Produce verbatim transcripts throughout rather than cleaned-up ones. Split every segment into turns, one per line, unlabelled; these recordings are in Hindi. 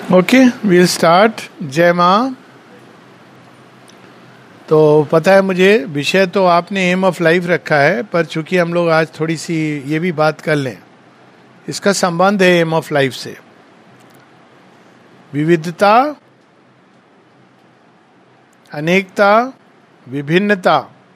Okay, we'll start. जय माँ। तो पता है मुझे, विषय तो आपने एम ऑफ लाइफ रखा है, पर चूंकि हम लोग आज थोड़ी सी ये भी बात कर लें, इसका संबंध है एम ऑफ लाइफ से। विविधता, अनेकता, विभिन्नता,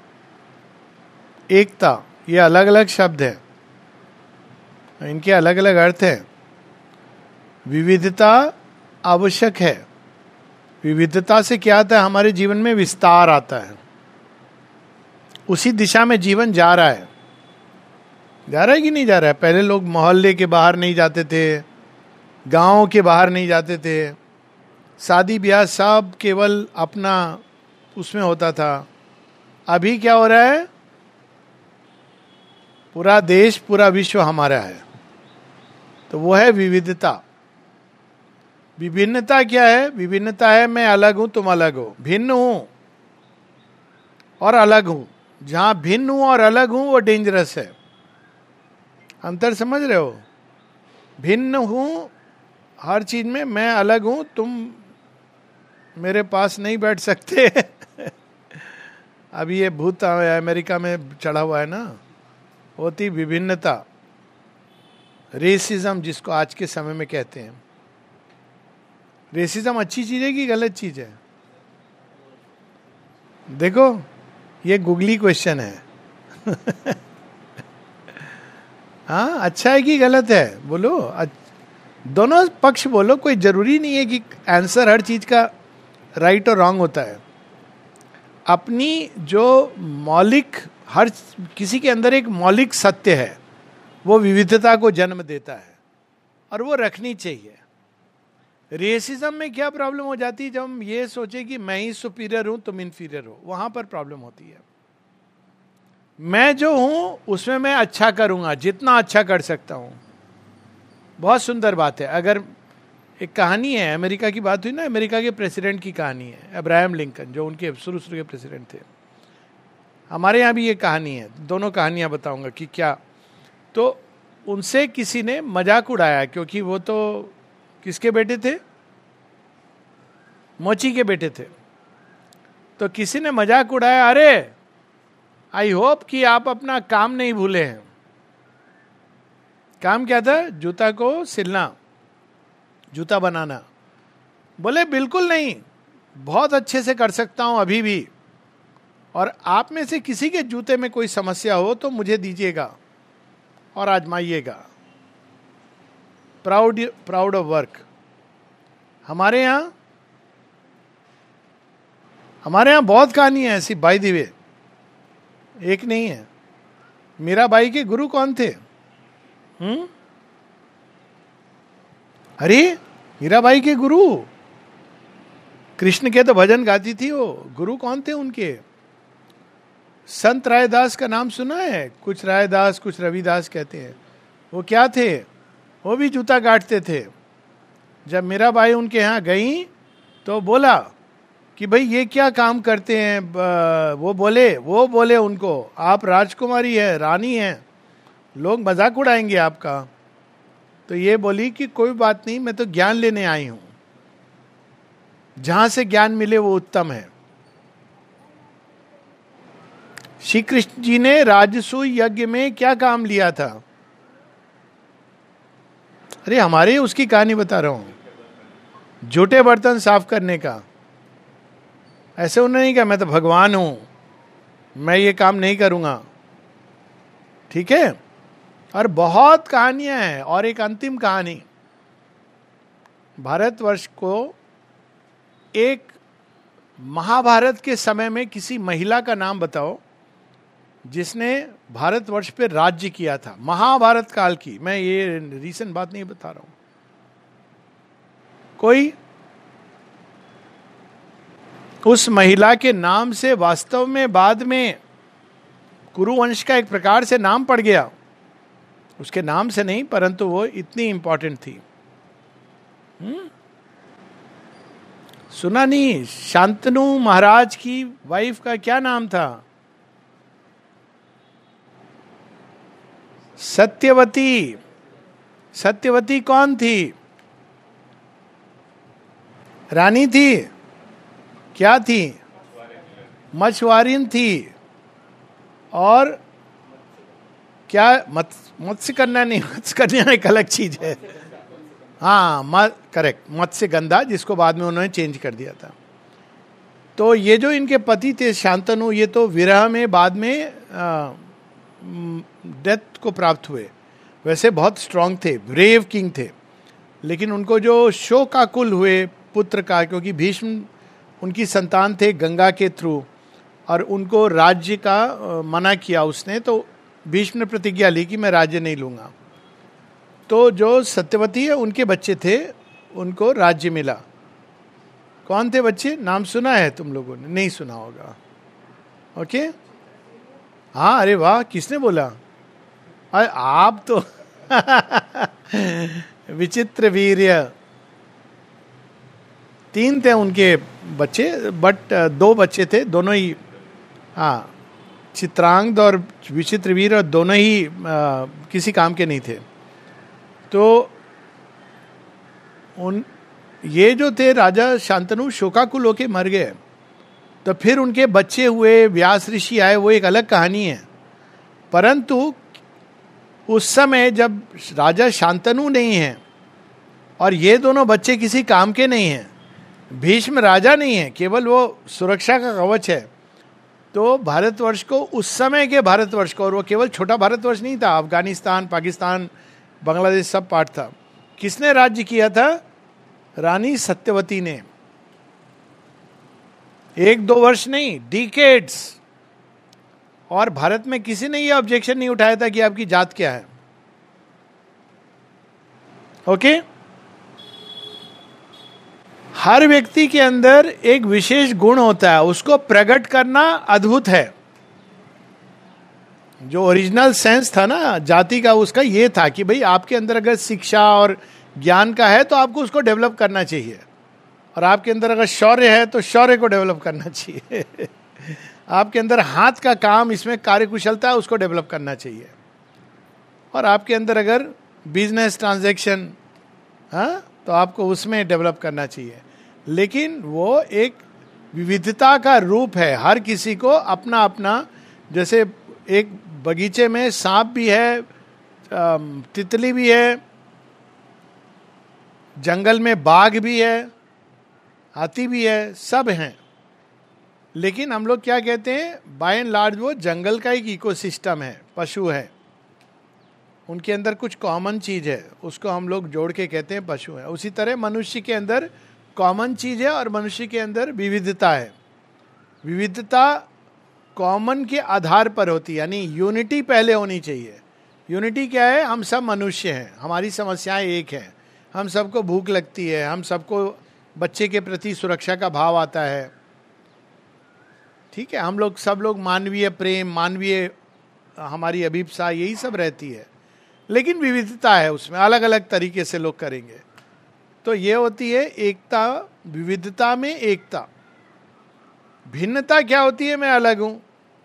एकता, ये अलग अलग शब्द हैं, इनके अलग अलग अर्थ हैं। विविधता आवश्यक है। विविधता से क्या आता है? हमारे जीवन में विस्तार आता है। उसी दिशा में जीवन जा रहा है। जा रहा है कि नहीं जा रहा है? पहले लोग मोहल्ले के बाहर नहीं जाते थे, गांव के बाहर नहीं जाते थे, शादी ब्याह सब केवल अपना उसमें होता था। अभी क्या हो रहा है? पूरा देश, पूरा विश्व हमारा है। तो वो है विविधता। विभिन्नता क्या है? विभिन्नता है मैं अलग हूं, तुम अलग हो। भिन्न हूं और अलग हूं। जहां भिन्न हूं और अलग हूं वो डेंजरस है। अंतर समझ रहे हो? भिन्न हूं हर चीज में, मैं अलग हूं, तुम मेरे पास नहीं बैठ सकते। अभी ये भूत अमेरिका में चढ़ा हुआ है ना, होती विभिन्नता, रेसिज्म जिसको आज के समय में कहते हैं। रेसिज्म अच्छी चीज है कि गलत चीज है? देखो, ये गूगली क्वेश्चन है। हाँ, अच्छा है कि गलत है? बोलो, दोनों पक्ष बोलो। कोई जरूरी नहीं है कि आंसर हर चीज का राइट और रॉन्ग होता है। अपनी जो मौलिक, हर किसी के अंदर एक मौलिक सत्य है, वो विविधता को जन्म देता है और वो रखनी चाहिए। रेसिज्म में क्या प्रॉब्लम हो जाती है? जब हम ये सोचे कि मैं ही सुपीरियर हूं, तुम इंफीरियर हो, वहां पर प्रॉब्लम होती है। मैं जो हूं उसमें मैं अच्छा करूंगा, जितना अच्छा कर सकता हूं। बहुत सुंदर बात है। अगर एक कहानी है, अमेरिका की बात हुई ना, अमेरिका के प्रेसिडेंट की कहानी है, अब्राहम लिंकन, जो उनके शुरू शुरू के प्रेसिडेंट थे। हमारे यहाँ भी ये कहानी है, दोनों कहानियां बताऊंगा कि क्या। तो उनसे किसी ने मजाक उड़ाया, क्योंकि वो तो किसके बेटे थे? मोची के बेटे थे। तो किसी ने मजाक उड़ाया, अरे आई होप कि आप अपना काम नहीं भूले हैं। काम क्या था? जूता को सिलना, जूता बनाना। बोले बिल्कुल नहीं, बहुत अच्छे से कर सकता हूं अभी भी, और आप में से किसी के जूते में कोई समस्या हो तो मुझे दीजिएगा और आजमाइएगा। Proud proud of work. हमारे यहां हमारे यहां बहुत कहानी है ऐसी, बाय द वे, एक नहीं है। मीराबाई के गुरु कौन थे? हम्म अरे मीराबाई के गुरु, कृष्ण के तो भजन गाती थी वो। गुरु कौन थे उनके? संत रायदास का नाम सुना है? कुछ रायदास, कुछ रविदास कहते हैं। वो क्या थे? वो भी जूता काटते थे। जब मीराबाई उनके यहाँ गई तो बोला कि भाई ये क्या काम करते हैं? वो बोले वो बोले उनको, आप राजकुमारी है, रानी है, लोग मजाक उड़ाएंगे आपका। तो ये बोली कि कोई बात नहीं, मैं तो ज्ञान लेने आई हूं, जहां से ज्ञान मिले वो उत्तम है। श्री कृष्ण जी ने राजसूय यज्ञ में क्या काम लिया था? अरे हमारे उसकी कहानी बता रहा हूं, जूठे बर्तन साफ करने का। ऐसे उन्होंने नहीं कहा मैं तो भगवान हूं, मैं ये काम नहीं करूंगा। ठीक है? और बहुत कहानियां हैं। और एक अंतिम कहानी, भारतवर्ष को एक महाभारत के समय में किसी महिला का नाम बताओ जिसने भारतवर्ष पे राज्य किया था, महाभारत काल की। मैं ये रीसेंट बात नहीं बता रहा हूं। कोई? उस महिला के नाम से वास्तव में बाद में कुरुवंश का एक प्रकार से नाम पड़ गया। उसके नाम से नहीं, परंतु वो इतनी इंपॉर्टेंट थी। हुँ? सुना नहीं? शांतनु महाराज की वाइफ का क्या नाम था? सत्यवती। सत्यवती कौन थी? रानी थी, क्या थी? मछुआरिन थी। और क्या? मत्स्य कन्या नहीं, मत्स्य कन्या एक अलग चीज है। हाँ करेक्ट, मत्स्य गंधा, जिसको बाद में उन्होंने चेंज कर दिया था। तो ये जो इनके पति थे शांतनु, ये तो विरह में बाद में डेथ को प्राप्त हुए। वैसे बहुत स्ट्रांग थे, ब्रेव किंग थे, लेकिन उनको जो शोकाकुल हुए पुत्र का, क्योंकि भीष्म उनकी संतान थे गंगा के थ्रू, और उनको राज्य का मना किया उसने, तो भीष्म ने प्रतिज्ञा ली कि मैं राज्य नहीं लूंगा। तो जो सत्यवती है उनके बच्चे थे, उनको राज्य मिला। कौन थे बच्चे? नाम सुना है तुम लोगों ने? नहीं सुना होगा। ओके, हाँ, अरे वाह, किसने बोला? अरे आप तो विचित्र वीर्य। तीन थे उनके बच्चे, बट दो बच्चे थे, दोनों ही, हाँ, चित्रांगद और विचित्रवीर, और दोनों ही आ, किसी काम के नहीं थे। तो उन ये जो थे राजा शांतनु शोकाकुल होके मर गए। तो फिर उनके बच्चे हुए, व्यास ऋषि आए, वो एक अलग कहानी है। परंतु उस समय जब राजा शांतनु नहीं है और ये दोनों बच्चे किसी काम के नहीं हैं, भीष्म राजा नहीं है, केवल वो सुरक्षा का कवच है, तो भारतवर्ष को, उस समय के भारतवर्ष को, और वो केवल छोटा भारतवर्ष नहीं था, अफगानिस्तान, पाकिस्तान, बांग्लादेश सब पार्ट था, किसने राज्य किया था? रानी सत्यवती ने। एक दो वर्ष नहीं, डिकेड्स। और भारत में किसी ने ये ऑब्जेक्शन नहीं उठाया था कि आपकी जात क्या है। ओके, हर व्यक्ति के अंदर एक विशेष गुण होता है, उसको प्रकट करना अद्भुत है। जो ओरिजिनल सेंस था ना जाति का, उसका ये था कि भाई आपके अंदर अगर शिक्षा और ज्ञान का है तो आपको उसको डेवलप करना चाहिए, और आपके अंदर अगर शौर्य है तो शौर्य को डेवलप करना चाहिए। आपके अंदर हाथ का काम, इसमें कार्यकुशलता है, उसको डेवलप करना चाहिए। और आपके अंदर अगर बिजनेस ट्रांजैक्शन, हाँ, तो आपको उसमें डेवलप करना चाहिए। लेकिन वो एक विविधता का रूप है, हर किसी को अपना अपना, जैसे एक बगीचे में सांप भी है, तितली भी है, जंगल में बाघ भी है, हाथी भी है, सब हैं। लेकिन हम लोग क्या कहते हैं, बाय एंड लार्ज वो जंगल का एक इकोसिस्टम है, पशु है, उनके अंदर कुछ कॉमन चीज है, उसको हम लोग जोड़ के कहते हैं पशु है। उसी तरह मनुष्य के अंदर कॉमन चीज है और मनुष्य के अंदर विविधता है। विविधता कॉमन के आधार पर होती है, यानी यूनिटी पहले होनी चाहिए। यूनिटी क्या है? हम सब मनुष्य हैं, हमारी समस्याएं एक हैं, हम सबको भूख लगती है, हम सबको बच्चे के प्रति सुरक्षा का भाव आता है, ठीक है, हम लोग सब लोग मानवीय प्रेम, मानवीय हमारी अभिप्सा, यही सब रहती है। लेकिन विविधता है उसमें, अलग अलग तरीके से लोग करेंगे। तो ये होती है एकता, विविधता में एकता। भिन्नता क्या होती है? मैं अलग हूं,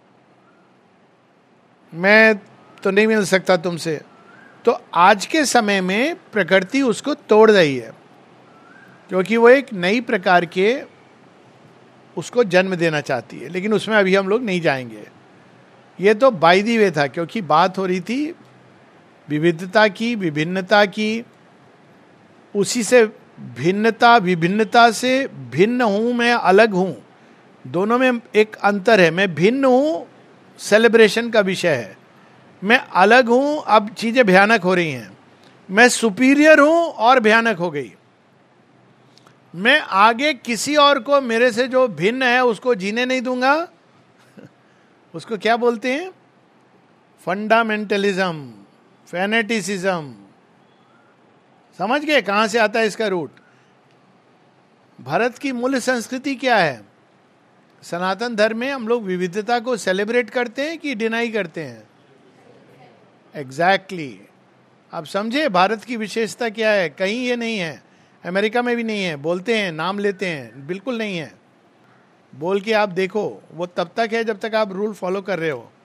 मैं तो नहीं मिल सकता तुमसे। तो आज के समय में प्रकृति उसको तोड़ रही है, क्योंकि वो एक नई प्रकार के उसको जन्म देना चाहती है। लेकिन उसमें अभी हम लोग नहीं जाएंगे, ये तो बाय द वे था, क्योंकि बात हो रही थी विविधता की, विभिन्नता की। उसी से भिन्नता, विभिन्नता से भिन्न हूं, मैं अलग हूं, दोनों में एक अंतर है। मैं भिन्न हूं, सेलिब्रेशन का विषय है। मैं अलग हूं, अब चीजें भयानक हो रही हैं। मैं सुपीरियर हूं और भयानक हो गई। मैं आगे किसी और को, मेरे से जो भिन्न है, उसको जीने नहीं दूंगा। उसको क्या बोलते हैं? Fundamentalism, fanaticism. समझ गए कहां से आता है इसका रूट? भारत की मूल संस्कृति क्या है? सनातन धर्म में हम लोग विविधता को सेलिब्रेट करते हैं कि डिनाई करते हैं? Exactly exactly. आप समझे भारत की विशेषता क्या है? कहीं ये नहीं है, अमेरिका में भी नहीं है। बोलते हैं, नाम लेते हैं, बिल्कुल नहीं है। बोल के आप देखो, वो तब तक है जब तक आप रूल फॉलो कर रहे हो।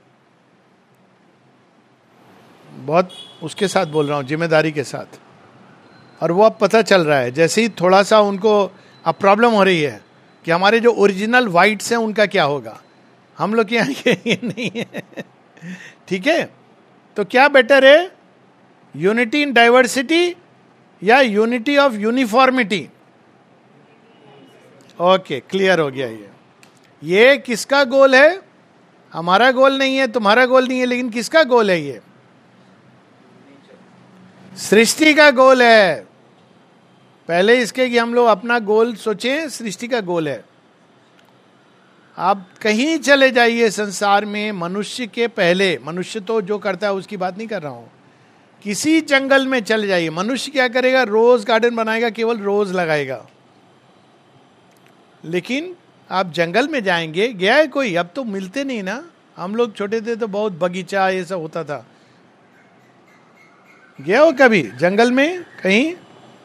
बहुत उसके साथ बोल रहा हूं, जिम्मेदारी के साथ। और वो अब पता चल रहा है, जैसे ही थोड़ा सा उनको अब प्रॉब्लम हो रही है कि हमारे जो ओरिजिनल वाइट्स हैं उनका क्या होगा, हम लोग के यहाँ ये नहीं है। ठीक है, तो क्या बेटर है, यूनिटी इन डाइवर्सिटी या unity of uniformity? Okay, clear हो गया। ये ये किसका गोल है? हमारा गोल नहीं है, तुम्हारा गोल नहीं है, लेकिन किसका गोल है? ये सृष्टि का गोल है। पहले इसके कि हम लोग अपना गोल सोचें, सृष्टि का गोल है। आप कहीं चले जाइए संसार में, मनुष्य के पहले, मनुष्य तो जो करता है उसकी बात नहीं कर रहा हूं, किसी जंगल में चले जाइए, मनुष्य क्या करेगा? रोज गार्डन बनाएगा, केवल रोज लगाएगा। लेकिन आप जंगल में जाएंगे, गया है कोई? अब तो मिलते नहीं ना। हम लोग छोटे थे तो बहुत बगीचा ये सब होता था। गया हो कभी जंगल में कहीं?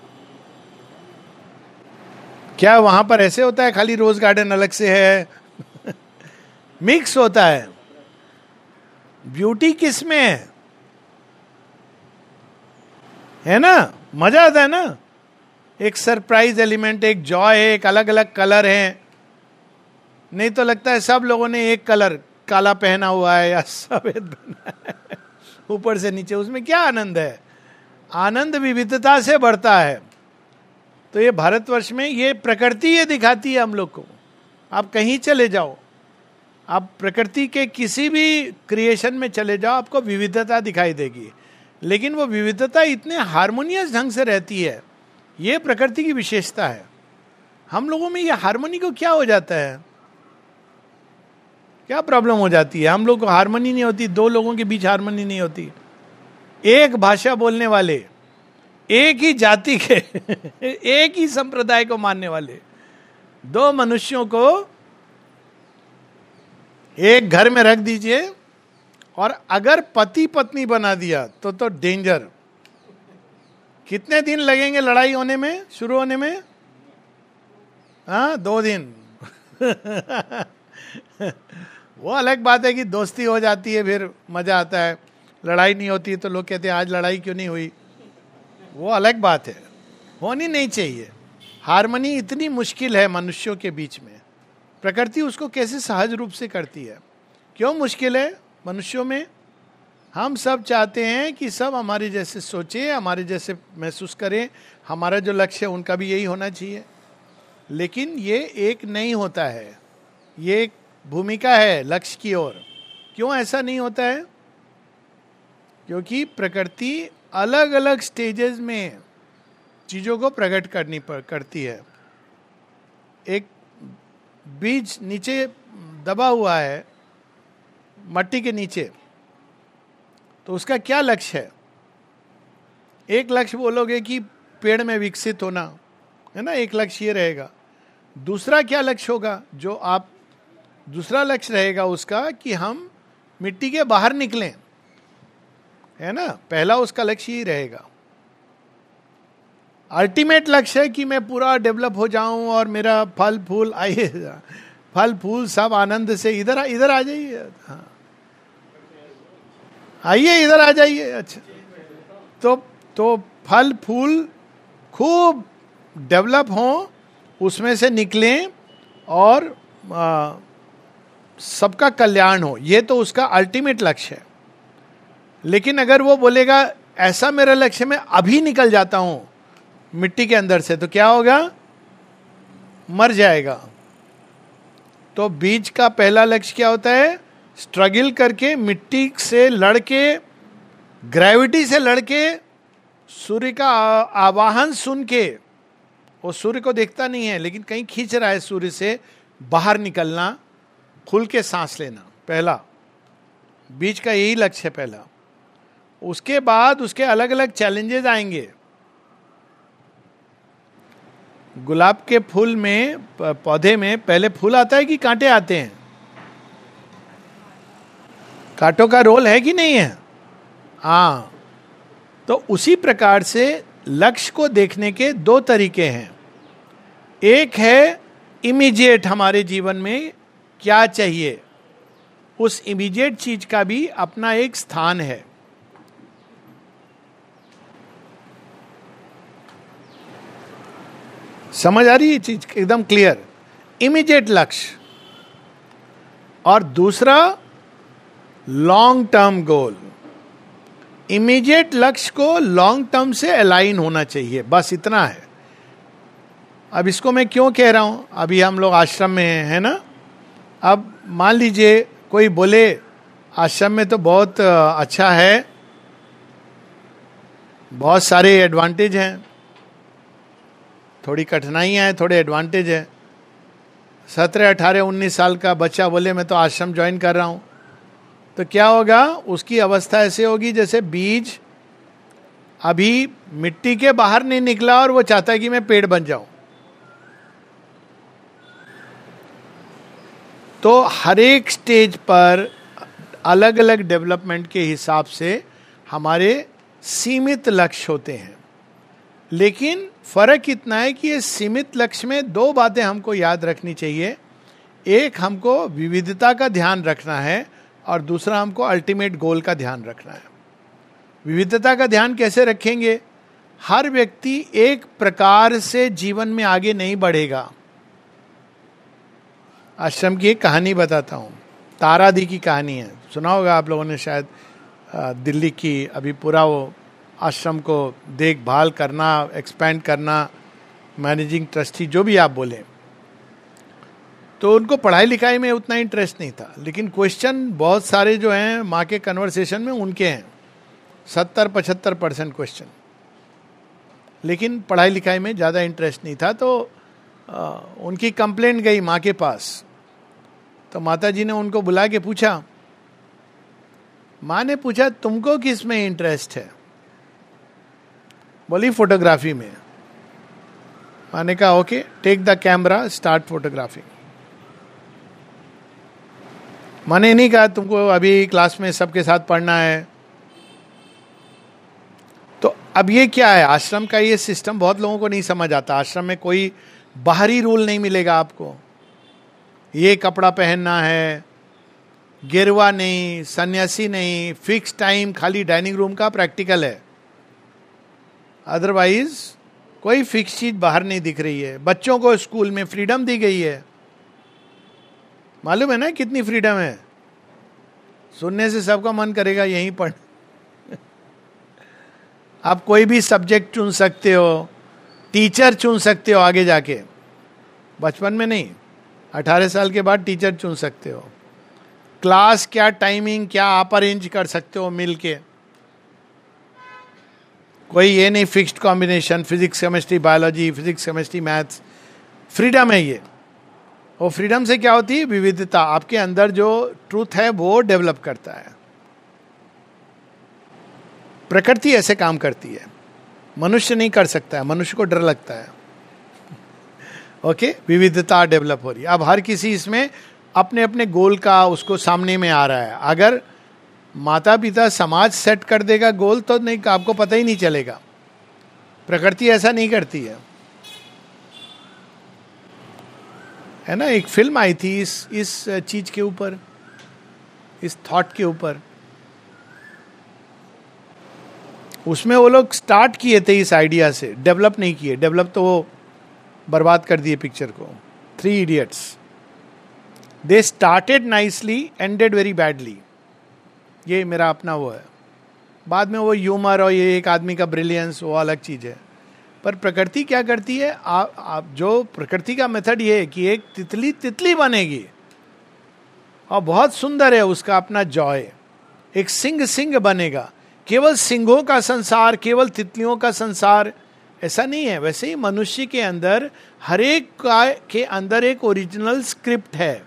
क्या वहां पर ऐसे होता है खाली रोज गार्डन अलग से है? मिक्स होता है। ब्यूटी किस में है? है ना, मजा आता है ना। एक सरप्राइज एलिमेंट, एक जॉय है, एक अलग अलग कलर है। नहीं तो लगता है सब लोगों ने एक कलर काला पहना हुआ है या सफेद पहना है ऊपर से नीचे। उसमें क्या आनंद है? आनंद विविधता से बढ़ता है। तो ये भारतवर्ष में ये प्रकृति ये दिखाती है हम लोग को। आप कहीं चले जाओ, आप प्रकृति के किसी भी क्रिएशन में चले जाओ, आपको विविधता दिखाई देगी। लेकिन वो विविधता इतने हार्मोनियस ढंग से रहती है, ये प्रकृति की विशेषता है। हम लोगों में ये हार्मोनी को क्या हो जाता है? क्या प्रॉब्लम हो जाती है? हम लोग को हार्मनी नहीं होती, दो लोगों के बीच हार्मनी नहीं होती। एक भाषा बोलने वाले, एक ही जाति के एक ही संप्रदाय को मानने वाले दो मनुष्यों को एक घर में रख दीजिए, और अगर पति पत्नी बना दिया तो तो डेंजर। कितने दिन लगेंगे लड़ाई होने में, शुरू होने में? हाँ, दो दिन वो अलग बात है कि दोस्ती हो जाती है, फिर मजा आता है। लड़ाई नहीं होती तो लोग कहते हैं आज लड़ाई क्यों नहीं हुई, वो अलग बात है। होनी नहीं चाहिए। हार्मनी इतनी मुश्किल है मनुष्यों के बीच में। प्रकृति उसको कैसे सहज रूप से करती है। क्यों मुश्किल है मनुष्यों में? हम सब चाहते हैं कि सब हमारे जैसे सोचे, हमारे जैसे महसूस करें, हमारा जो लक्ष्य है उनका भी यही होना चाहिए। लेकिन ये एक नहीं होता है, ये एक भूमिका है लक्ष्य की ओर। क्यों ऐसा नहीं होता है? क्योंकि प्रकृति अलग अलग स्टेजेस में चीजों को प्रकट करनी पर करती है। एक बीज नीचे दबा हुआ है मट्टी के नीचे, तो उसका क्या लक्ष्य है? एक लक्ष्य बोलोगे कि पेड़ में विकसित होना, है ना, एक लक्ष्य ये रहेगा। दूसरा क्या लक्ष्य होगा जो आप, दूसरा लक्ष्य रहेगा उसका कि हम मिट्टी के बाहर निकलें, है ना। पहला उसका लक्ष्य ही रहेगा। अल्टीमेट लक्ष्य है कि मैं पूरा डेवलप हो जाऊं और मेरा फल फूल आइए, फल फूल सब आनंद से इधर इधर आ जाइए। हाँ, आइए इधर आ जाइए। अच्छा, तो तो फल फूल खूब डेवलप हों, उसमें से निकलें और आ, सबका कल्याण हो, ये तो उसका अल्टीमेट लक्ष्य है। लेकिन अगर वो बोलेगा ऐसा मेरा लक्ष्य, मैं अभी निकल जाता हूं मिट्टी के अंदर से, तो क्या होगा? मर जाएगा। तो बीज का पहला लक्ष्य क्या होता है? स्ट्रगल करके, मिट्टी से लड़के, ग्रेविटी से लड़के, सूर्य का आवाहन सुन के, वो सूर्य को देखता नहीं है लेकिन कहीं खींच रहा है सूर्य से, बाहर निकलना, खुल के सांस लेना, पहला बीज का यही लक्ष्य है पहला। उसके बाद उसके अलग अलग चैलेंजेस आएंगे। गुलाब के फूल में, पौधे में पहले फूल आता है कि कांटे आते हैं? कांटों का रोल है कि नहीं है? हाँ। तो उसी प्रकार से लक्ष्य को देखने के दो तरीके हैं। एक है इमीडिएट, हमारे जीवन में क्या चाहिए, उस इमीडिएट चीज का भी अपना एक स्थान है। समझ आ रही है ये चीज एकदम क्लियर? इमीडिएट लक्ष्य, और दूसरा लॉन्ग टर्म गोल। इमीडिएट लक्ष्य को लॉन्ग टर्म से अलाइन होना चाहिए, बस इतना है। अब इसको मैं क्यों कह रहा हूं, अभी हम लोग आश्रम में हैं, है ना? अब मान लीजिए कोई बोले आश्रम में तो बहुत अच्छा है, बहुत सारे एडवांटेज हैं, थोड़ी कठिनाइयां हैं, थोड़े एडवांटेज है। सत्रह अठारह उन्नीस साल का बच्चा बोले मैं तो आश्रम ज्वाइन कर रहा हूं, तो क्या होगा? उसकी अवस्था ऐसे होगी जैसे बीज अभी मिट्टी के बाहर नहीं निकला और वो चाहता है कि मैं पेड़ बन जाऊं। तो हर एक स्टेज पर अलग अलग डेवलपमेंट के हिसाब से हमारे सीमित लक्ष्य होते हैं, लेकिन फर्क इतना है कि ये सीमित लक्ष्य में दो बातें हमको याद रखनी चाहिए। एक, हमको विविधता का ध्यान रखना है, और दूसरा हमको अल्टीमेट गोल का ध्यान रखना है। विविधता का ध्यान कैसे रखेंगे? हर व्यक्ति एक प्रकार से जीवन में आगे नहीं बढ़ेगा। आश्रम की एक कहानी बताता हूँ, तारादी की कहानी है, सुना होगा आप लोगों ने शायद। दिल्ली की अभी पूरा वो आश्रम को देखभाल करना, एक्सपेंड करना, मैनेजिंग ट्रस्टी जो भी आप बोले, तो उनको पढ़ाई लिखाई में उतना इंटरेस्ट नहीं था, लेकिन क्वेश्चन बहुत सारे जो हैं माँ के कन्वर्सेशन में उनके हैं, सत्तर पचहत्तर परसेंट क्वेश्चन, लेकिन पढ़ाई लिखाई में ज़्यादा इंटरेस्ट नहीं था। तो आ, उनकी कंप्लेंट गई माँ के पास, तो माता जी ने उनको बुला के पूछा, माँ ने पूछा तुमको किस में इंटरेस्ट है? बोली फोटोग्राफी में। माँ ने कहा okay, take the camera, start photography. माँ ने नहीं कहा तुमको अभी क्लास में सबके साथ पढ़ना है। तो अब ये क्या है, आश्रम का ये सिस्टम बहुत लोगों को नहीं समझ आता। आश्रम में कोई बाहरी रूल नहीं मिलेगा आपको, ये कपड़ा पहनना है, गिरवा नहीं, सन्यासी नहीं, फिक्स टाइम, खाली डाइनिंग रूम का प्रैक्टिकल है, अदरवाइज कोई फिक्स चीज बाहर नहीं दिख रही है। बच्चों को स्कूल में फ्रीडम दी गई है, मालूम है ना कितनी फ्रीडम है? सुनने से सबका मन करेगा यहीं पढ़। आप कोई भी सब्जेक्ट चुन सकते हो, टीचर चुन सकते हो आगे जाके, बचपन में नहीं, अठारह साल के बाद टीचर चुन सकते हो। क्लास क्या टाइमिंग क्या आप अरेंज कर सकते हो मिल के, कोई ये नहीं fixed combination, physics chemistry biology, physics chemistry maths, freedom है ये। और फ्रीडम से क्या होती है? विविधता, आपके अंदर जो ट्रूथ है वो डेवलप करता है। प्रकृति ऐसे काम करती है, मनुष्य नहीं कर सकता है, मनुष्य को डर लगता है। Okay okay? विविधता डेवलप हो रही है। अब हर किसी इसमें अपने अपने गोल का उसको सामने में आ रहा है। अगर माता पिता समाज सेट कर देगा गोल तो नहीं, आपको पता ही नहीं चलेगा। प्रकृति ऐसा नहीं करती है, है ना? एक फिल्म आई थी इस इस चीज के ऊपर, इस थॉट के ऊपर। उसमें वो लोग स्टार्ट किए थे इस आइडिया से, डेवलप नहीं किए। डेवलप तो वो बर्बाद कर दिए पिक्चर को। Three Idiots, they started nicely, ended very badly. ये मेरा अपना वो है। बाद में वो ह्यूमर और ये एक आदमी का ब्रिलियंस वो अलग चीज है। पर प्रकृति क्या करती है, आप आप जो प्रकृति का मेथड ये है कि एक तितली तितली बनेगी और बहुत सुंदर है, उसका अपना जॉय। एक सिंह सिंह बनेगा, केवल सिंहों का संसार, केवल तितलियों का संसार, ऐसा नहीं है। वैसे ही मनुष्य के अंदर हर एक का के अंदर एक ओरिजिनल स्क्रिप्ट है,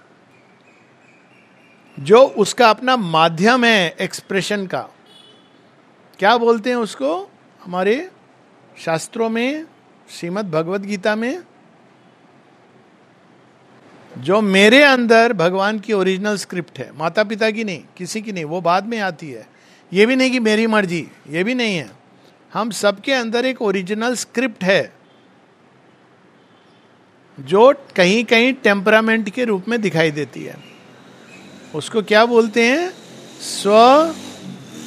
जो उसका अपना माध्यम है एक्सप्रेशन का। क्या बोलते हैं उसको हमारे शास्त्रों में, श्रीमद् भगवद गीता में, जो मेरे अंदर भगवान की ओरिजिनल स्क्रिप्ट है, माता पिता की नहीं, किसी की नहीं, वो बाद में आती है। ये भी नहीं कि मेरी मर्जी, ये भी नहीं है। हम सबके अंदर एक ओरिजिनल स्क्रिप्ट है जो कहीं कहीं टेम्परामेंट के रूप में दिखाई देती है। उसको क्या बोलते हैं? स्व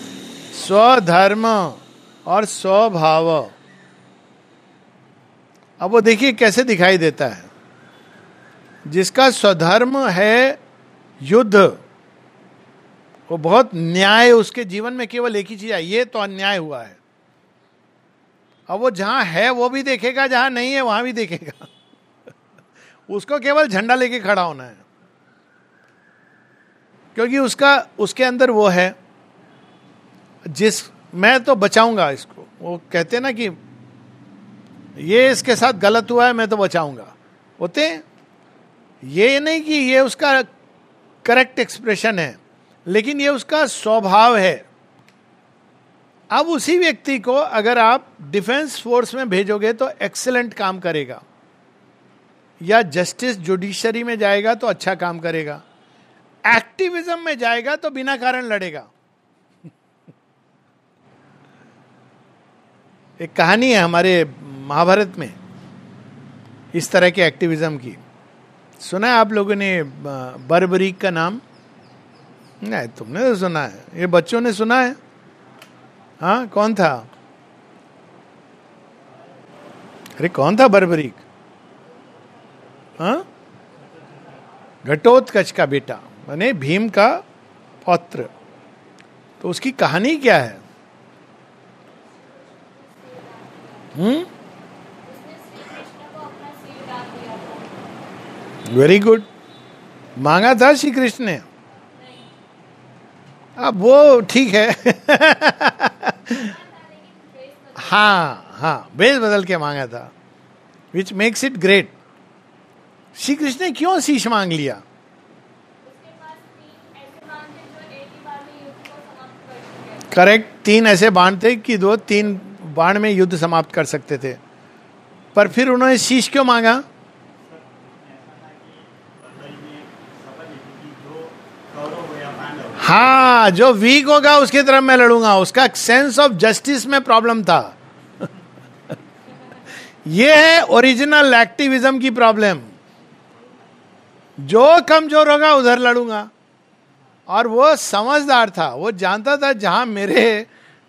स्वधर्म और स्वभाव। अब वो देखिए कैसे दिखाई देता है। जिसका स्वधर्म है युद्ध, वो बहुत न्याय, उसके जीवन में केवल एक ही चीज है, ये तो अन्याय हुआ है। अब वो जहां है वो भी देखेगा, जहां नहीं है वहां भी देखेगा। उसको केवल झंडा लेके खड़ा होना है, क्योंकि उसका उसके अंदर वो है, जिस मैं तो बचाऊंगा इसको। वो कहते हैं ना कि ये इसके साथ गलत हुआ है, मैं तो बचाऊंगा। होते हैं, ये नहीं कि ये उसका करेक्ट एक्सप्रेशन है, लेकिन ये उसका स्वभाव है। अब उसी व्यक्ति को अगर आप डिफेंस फोर्स में भेजोगे तो एक्सीलेंट काम करेगा, या जस्टिस जुडिशरी में जाएगा तो अच्छा काम करेगा, एक्टिविज्म में जाएगा तो बिना कारण लड़ेगा। एक कहानी है हमारे महाभारत में इस तरह के एक्टिविज्म की। सुना है आप लोगों ने बर्बरीक का नाम? नहीं, तुमने तो सुना है, ये बच्चों ने सुना है। हाँ, कौन था? अरे कौन था बर्बरीक? हाँ, घटोत्कच का बेटा, माने भीम का पौत्र। तो उसकी कहानी क्या है? Hmm, very good. मांगा था श्री कृष्ण ने? अब वो ठीक है। हाँ हाँ, बेस बदल के मांगा था, which makes it great. Shri Krishna ने क्यों शीश मांग लिया? करेक्ट, तीन ऐसे बाण थे कि दो तीन बाण में युद्ध समाप्त कर सकते थे, पर फिर उन्होंने शीश क्यों मांगा? हाँ, जो वीक होगा उसकी तरफ मैं लड़ूंगा। उसका सेंस ऑफ जस्टिस में प्रॉब्लम था। ये है ओरिजिनल एक्टिविज्म की प्रॉब्लम। जो कमजोर होगा उधर लड़ूंगा। और वो समझदार था, वो जानता था जहां मेरे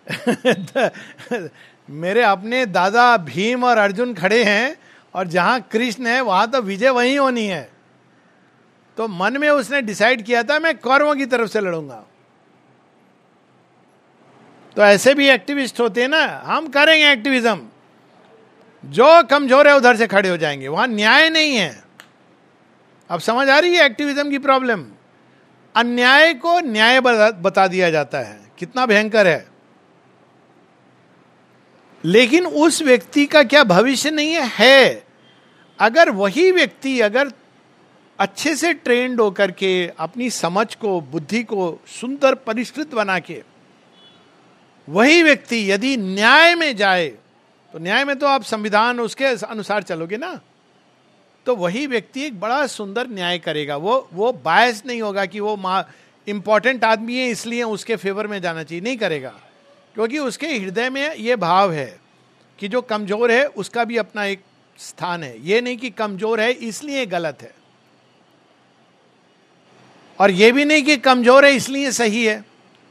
मेरे अपने दादा भीम और अर्जुन खड़े हैं और जहां कृष्ण है वहां तो विजय वहीं होनी है। तो मन में उसने डिसाइड किया था मैं कौरवों की तरफ से लड़ूंगा। तो ऐसे भी एक्टिविस्ट होते हैं ना, हम करेंगे एक्टिविज्म, जो कमजोर है उधर से खड़े हो जाएंगे, वहां न्याय नहीं है। अब समझ आ रही है एक्टिविज्म की प्रॉब्लम? अन्याय को न्याय बता दिया जाता है, कितना भयंकर है। लेकिन उस व्यक्ति का क्या भविष्य नहीं है? है। अगर वही व्यक्ति अगर अच्छे से ट्रेंड होकर के अपनी समझ को, बुद्धि को सुंदर परिष्कृत बना के, वही व्यक्ति यदि न्याय में जाए, तो न्याय में तो आप संविधान उसके अनुसार चलोगे ना, तो वही व्यक्ति एक बड़ा सुंदर न्याय करेगा। वो वो बायस नहीं होगा कि वो इंपॉर्टेंट आदमी है इसलिए उसके फेवर में जाना चाहिए, नहीं करेगा। क्योंकि उसके हृदय में ये भाव है कि जो कमजोर है उसका भी अपना एक स्थान है। ये नहीं कि कमजोर है इसलिए गलत है, और ये भी नहीं कि कमजोर है इसलिए सही है।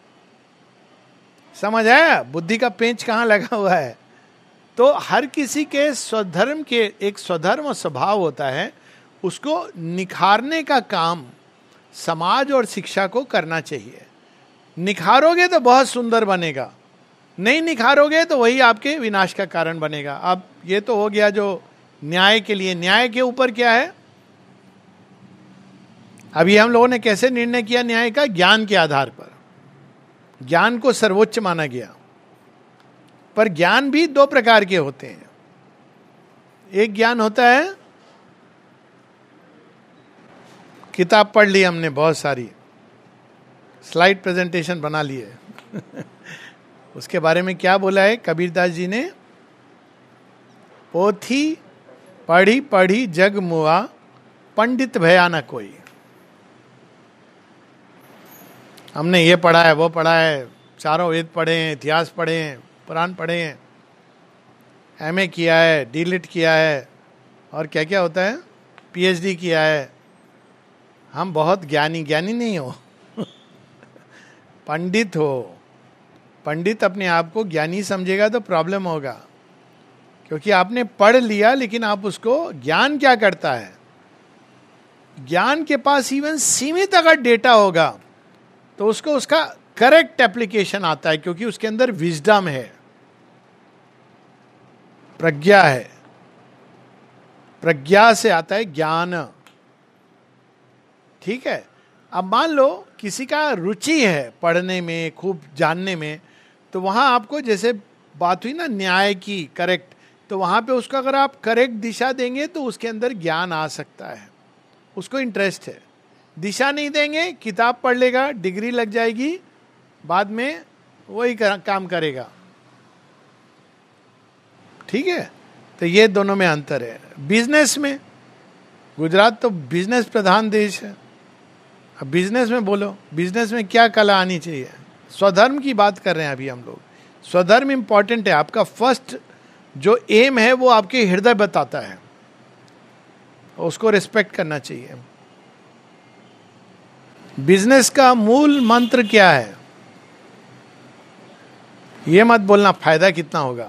समझ आया बुद्धि का पेंच कहां लगा हुआ है? तो हर किसी के स्वधर्म के एक स्वधर्म स्वभाव होता है, उसको निखारने का काम समाज और शिक्षा को करना चाहिए। निखारोगे तो बहुत सुंदर बनेगा, नहीं निखारोगे तो वही आपके विनाश का कारण बनेगा। अब ये तो हो गया जो न्याय के लिए। न्याय के ऊपर क्या है? अभी हम लोगों ने कैसे निर्णय किया न्याय का? ज्ञान के आधार पर। ज्ञान को सर्वोच्च माना गया, पर ज्ञान भी दो प्रकार के होते हैं। एक ज्ञान होता है, किताब पढ़ ली हमने बहुत सारी, स्लाइड प्रेजेंटेशन बना लिए। उसके बारे में क्या बोला है कबीरदास जी ने? पोथी पढ़ी पढ़ी जग मुआ, पंडित भया न कोई। हमने ये पढ़ा है, वो पढ़ा है, चारों वेद पढ़े हैं, इतिहास पढ़े हैं, पुराण पढ़े हैं, एमए किया है, डीलिट किया है, और क्या क्या होता है, पीएचडी किया है। हम बहुत ज्ञानी ज्ञानी नहीं हो। पंडित हो। पंडित अपने आप को ज्ञानी समझेगा तो प्रॉब्लम होगा, क्योंकि आपने पढ़ लिया, लेकिन आप उसको, ज्ञान क्या करता है, ज्ञान के पास इवन सीमित अगर डेटा होगा तो उसको उसका करेक्ट एप्लीकेशन आता है, क्योंकि उसके अंदर विजडम है, प्रज्ञा है, प्रज्ञा से आता है ज्ञान। ठीक है। अब मान लो किसी का रुचि है पढ़ने में, खूब जानने में, तो वहां आपको, जैसे बात हुई ना न्याय की, करेक्ट, तो वहां पे उसको अगर आप करेक्ट दिशा देंगे तो उसके अंदर ज्ञान आ सकता है, उसको इंटरेस्ट है। दिशा नहीं देंगे, किताब पढ़ लेगा, डिग्री लग जाएगी, बाद में वही काम करेगा। ठीक है। तो ये दोनों में अंतर है। बिजनेस में, गुजरात तो बिजनेस प्रधान देश है। अब बिजनेस में बोलो, बिजनेस में क्या कला आनी चाहिए? स्वधर्म की बात कर रहे हैं अभी हम लोग। स्वधर्म इंपॉर्टेंट है। आपका फर्स्ट जो एम है वो आपके हृदय बताता है, उसको रिस्पेक्ट करना चाहिए। बिजनेस का मूल मंत्र क्या है? ये मत बोलना फायदा कितना होगा।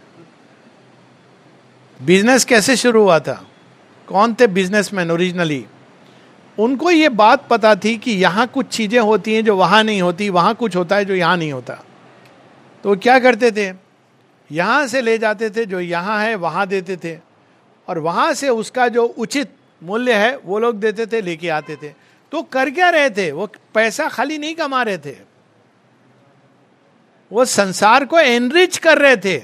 बिजनेस कैसे शुरू हुआ था? कौन थे बिजनेसमैन ओरिजिनली? उनको ये बात पता थी कि यहां कुछ चीजें होती हैं जो वहां नहीं होती, वहां कुछ होता है जो यहां नहीं होता। तो वो क्या करते थे? यहां से ले जाते थे, जो यहां है वहां देते थे, और वहां से उसका जो उचित मूल्य है वो लोग देते थे, लेके आते थे। तो कर क्या रहे थे? वो पैसा खाली नहीं कमा रहे थे, वो संसार को एनरिच कर रहे थे।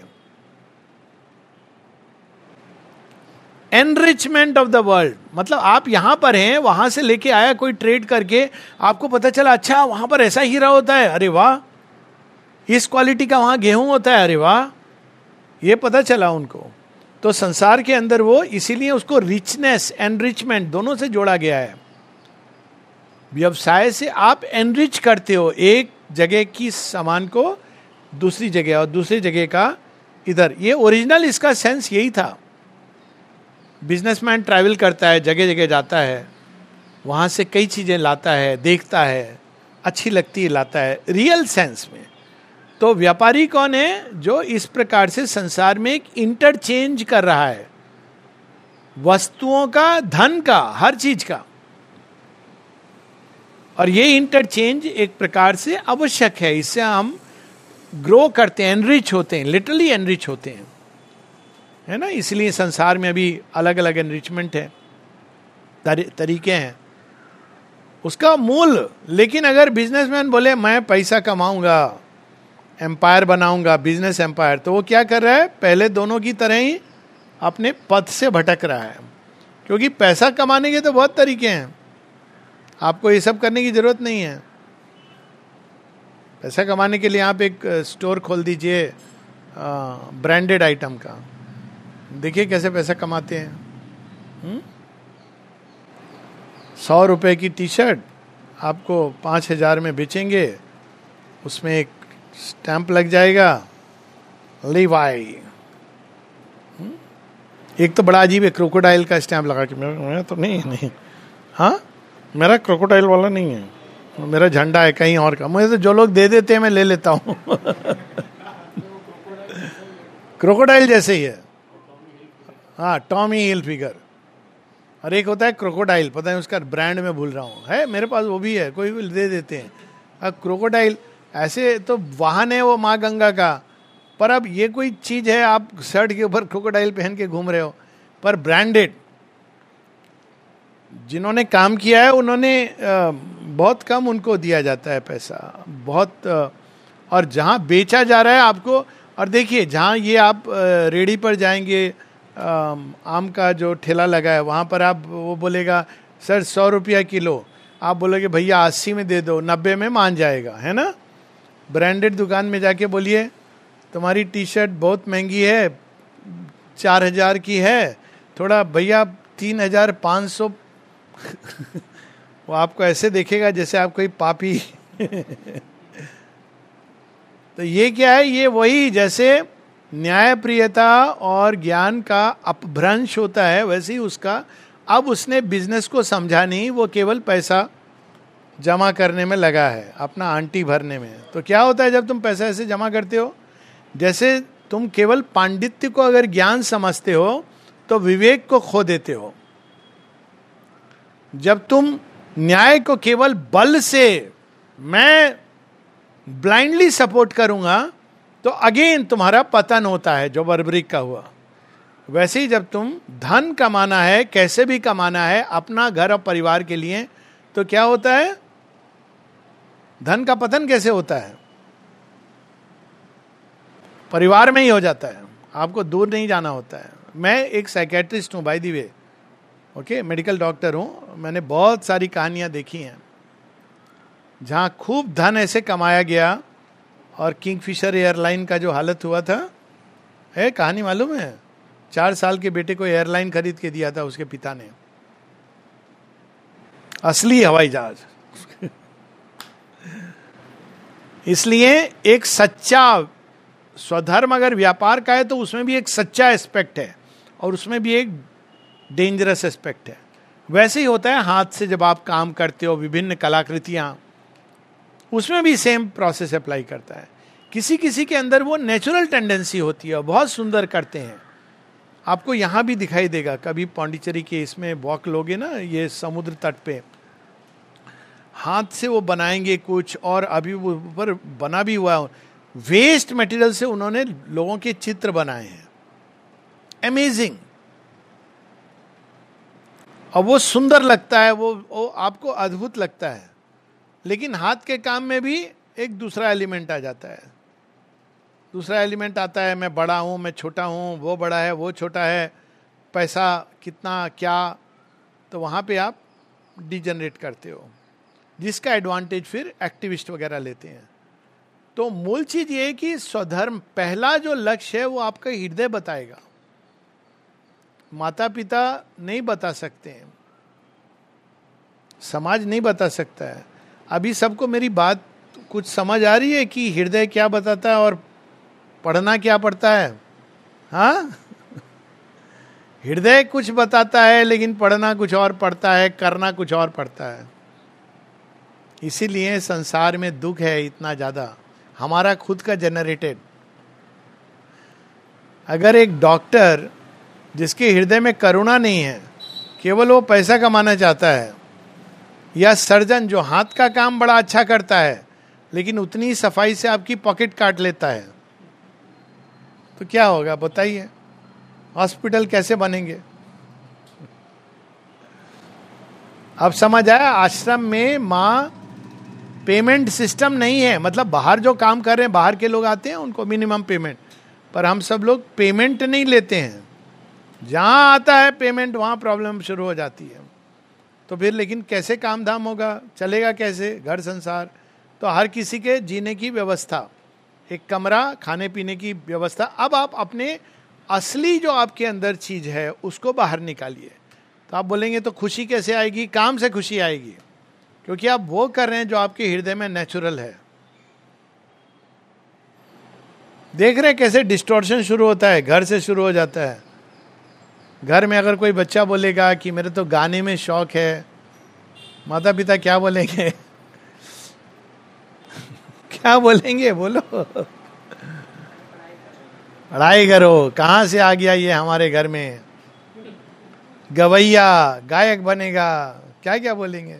एनरिचमेंट ऑफ द वर्ल्ड, मतलब आप यहां पर हैं, वहां से लेके आया कोई ट्रेड करके, आपको पता चला अच्छा वहां पर ऐसा हीरा होता है, अरे वाह, इस क्वालिटी का वहां गेहूं होता है, अरे वाह, ये पता चला उनको। तो संसार के अंदर वो, इसीलिए उसको रिचनेस, एनरिचमेंट दोनों से जोड़ा गया है। व्यवसाय से आप एनरिच करते हो एक जगह की सामान को दूसरी जगह, और दूसरी जगह का इधर। ये ओरिजिनल इसका सेंस यही था। बिजनेसमैन ट्रैवल करता है, जगह जगह जाता है, वहां से कई चीजें लाता है, देखता है, अच्छी लगती है, लाता है रियल सेंस में। तो व्यापारी कौन है? जो इस प्रकार से संसार में एक इंटरचेंज कर रहा है, वस्तुओं का, धन का, हर चीज का। और ये इंटरचेंज एक प्रकार से आवश्यक है, इससे हम ग्रो करते हैं, एनरिच होते हैं, लिटरली एनरिच होते हैं, है ना। इसलिए संसार में अभी अलग अलग एनरिचमेंट है, तरीके हैं उसका मूल। लेकिन अगर बिजनेसमैन बोले मैं पैसा कमाऊंगा, एम्पायर बनाऊंगा, बिजनेस एम्पायर, तो वो क्या कर रहा है? पहले दोनों की तरह ही अपने पथ से भटक रहा है। क्योंकि पैसा कमाने के तो बहुत तरीके हैं, आपको ये सब करने की जरूरत नहीं है। पैसा कमाने के लिए आप एक स्टोर खोल दीजिए ब्रांडेड आइटम का, देखिए कैसे पैसा कमाते हैं। हुँ? सौ रुपए की टी शर्ट आपको पाँच हजार में बेचेंगे, उसमें एक स्टैंप लग जाएगा लीवाई। एक तो बड़ा अजीब है, क्रोकोडाइल का स्टैंप लगा के। मेरा, मेरा तो नहीं नहीं हाँ मेरा क्रोकोडाइल वाला नहीं है, मेरा झंडा है कहीं और का। मुझे तो जो लोग दे देते हैं मैं ले लेता हूँ। क्रोकोडाइल जैसे ही है, हाँ, टॉमी हिलफिगर। और एक होता है क्रोकोडाइल, पता है उसका ब्रांड में भूल रहा हूँ, है मेरे पास, वो भी है, कोई भी दे देते हैं। अब क्रोकोडाइल ऐसे तो वाहन है वो माँ गंगा का, पर अब ये कोई चीज है आप शर्ट के ऊपर क्रोकोडाइल पहन के घूम रहे हो, पर ब्रांडेड। जिन्होंने काम किया है उन्होंने बहुत कम उनको दिया जाता है पैसा, बहुत। और जहाँ बेचा जा रहा है आपको, और देखिए जहाँ ये आप रेडी पर जाएंगे, आम का जो ठेला लगा है वहाँ पर आप, वो बोलेगा सर सौ रुपया किलो, आप बोलोगे भैया अस्सी में दे दो, नब्बे में मान जाएगा, है ना। ब्रांडेड दुकान में जाके बोलिए तुम्हारी टी शर्ट बहुत महंगी है, चार हजार की है, थोड़ा भैया तीन हजार पाँच सौ। वो आपको ऐसे देखेगा जैसे आप कोई पापी। तो ये क्या है? ये वही जैसे न्यायप्रियता और ज्ञान का अपभ्रंश होता है, वैसे ही उसका। अब उसने बिजनेस को समझा नहीं, वो केवल पैसा जमा करने में लगा है, अपना आंटी भरने में। तो क्या होता है जब तुम पैसा ऐसे जमा करते हो, जैसे तुम केवल पांडित्य को अगर ज्ञान समझते हो तो विवेक को खो देते हो। जब तुम न्याय को केवल बल से मैं ब्लाइंडली सपोर्ट करूंगा तो अगेन तुम्हारा पतन होता है, जो बर्बरिक का हुआ। वैसे ही जब तुम धन कमाना है, कैसे भी कमाना है अपना घर और परिवार के लिए, तो क्या होता है? धन का पतन कैसे होता है? परिवार में ही हो जाता है, आपको दूर नहीं जाना होता है। मैं एक साइकेट्रिस्ट हूं by the way, okay, medical doctor हूं। मैंने बहुत सारी कहानियां देखी हैं जहां खूब धन ऐसे कमाया गया और किंगफिशर एयरलाइन का जो हालत हुआ था, है कहानी मालूम है? चार साल के बेटे को एयरलाइन खरीद के दिया था उसके पिता ने, असली हवाई जहाज। इसलिए एक सच्चा स्वधर्म अगर व्यापार का है तो उसमें भी एक सच्चा एस्पेक्ट है और उसमें भी एक डेंजरस एस्पेक्ट है। वैसे ही होता है हाथ से जब आप काम करते हो, विभिन्न कलाकृतियां, उसमें भी सेम प्रोसेस अप्लाई करता है। किसी किसी के अंदर वो नेचुरल टेंडेंसी होती है, बहुत सुंदर करते हैं। आपको यहां भी दिखाई देगा, कभी पौंडीचेरी के इसमें वॉक लोगे ना, ये समुद्र तट पे हाथ से वो बनाएंगे कुछ, और अभी वो ऊपर बना भी हुआ, वेस्ट मटेरियल से उन्होंने लोगों के चित्र बनाए हैं, अमेजिंग। और वो सुंदर लगता है, वो, वो आपको अद्भुत लगता है। लेकिन हाथ के काम में भी एक दूसरा एलिमेंट आ जाता है, दूसरा एलिमेंट आता है, मैं बड़ा हूं, मैं छोटा हूं, वो बड़ा है, वो छोटा है, पैसा कितना क्या, तो वहां पे आप डिजनरेट करते हो, जिसका एडवांटेज फिर एक्टिविस्ट वगैरह लेते हैं। तो मूल चीज ये है कि स्वधर्म पहला जो लक्ष्य है वो आपका हृदय बताएगा, माता पिता नहीं बता सकते हैं, समाज नहीं बता सकता है। अभी सबको मेरी बात कुछ समझ आ रही है कि हृदय क्या बताता है और पढ़ना क्या पड़ता है? हाँ, हृदय कुछ बताता है लेकिन पढ़ना कुछ और पड़ता है, करना कुछ और पड़ता है। इसीलिए संसार में दुख है इतना ज्यादा, हमारा खुद का जनरेटेड। अगर एक डॉक्टर जिसके हृदय में करुणा नहीं है, केवल वो पैसा कमाना चाहता है, या सर्जन जो हाथ का काम बड़ा अच्छा करता है लेकिन उतनी सफाई से आपकी पॉकेट काट लेता है, तो क्या होगा बताइए? हॉस्पिटल कैसे बनेंगे? अब समझ आया, आश्रम में माँ पेमेंट सिस्टम नहीं है, मतलब बाहर जो काम कर रहे हैं, बाहर के लोग आते हैं उनको मिनिमम पेमेंट, पर हम सब लोग पेमेंट नहीं लेते हैं। जहां आता है पेमेंट वहां प्रॉब्लम शुरू हो जाती है। तो फिर लेकिन कैसे काम धाम होगा, चलेगा कैसे घर संसार? तो हर किसी के जीने की व्यवस्था, एक कमरा, खाने पीने की व्यवस्था। अब आप अपने असली जो आपके अंदर चीज है उसको बाहर निकालिए। तो आप बोलेंगे तो खुशी कैसे आएगी? काम से खुशी आएगी, क्योंकि आप वो कर रहे हैं जो आपके हृदय में नेचुरल है। देख रहे हैं कैसे डिस्टॉर्शन शुरू होता है, घर से शुरू हो जाता है। घर में अगर कोई बच्चा बोलेगा कि मेरे तो गाने में शौक है, माता पिता क्या बोलेंगे? क्या बोलेंगे? बोलो, पढ़ाई करो। कहां से आ गया ये हमारे घर में? गवैया, गायक बनेगा, क्या क्या बोलेंगे?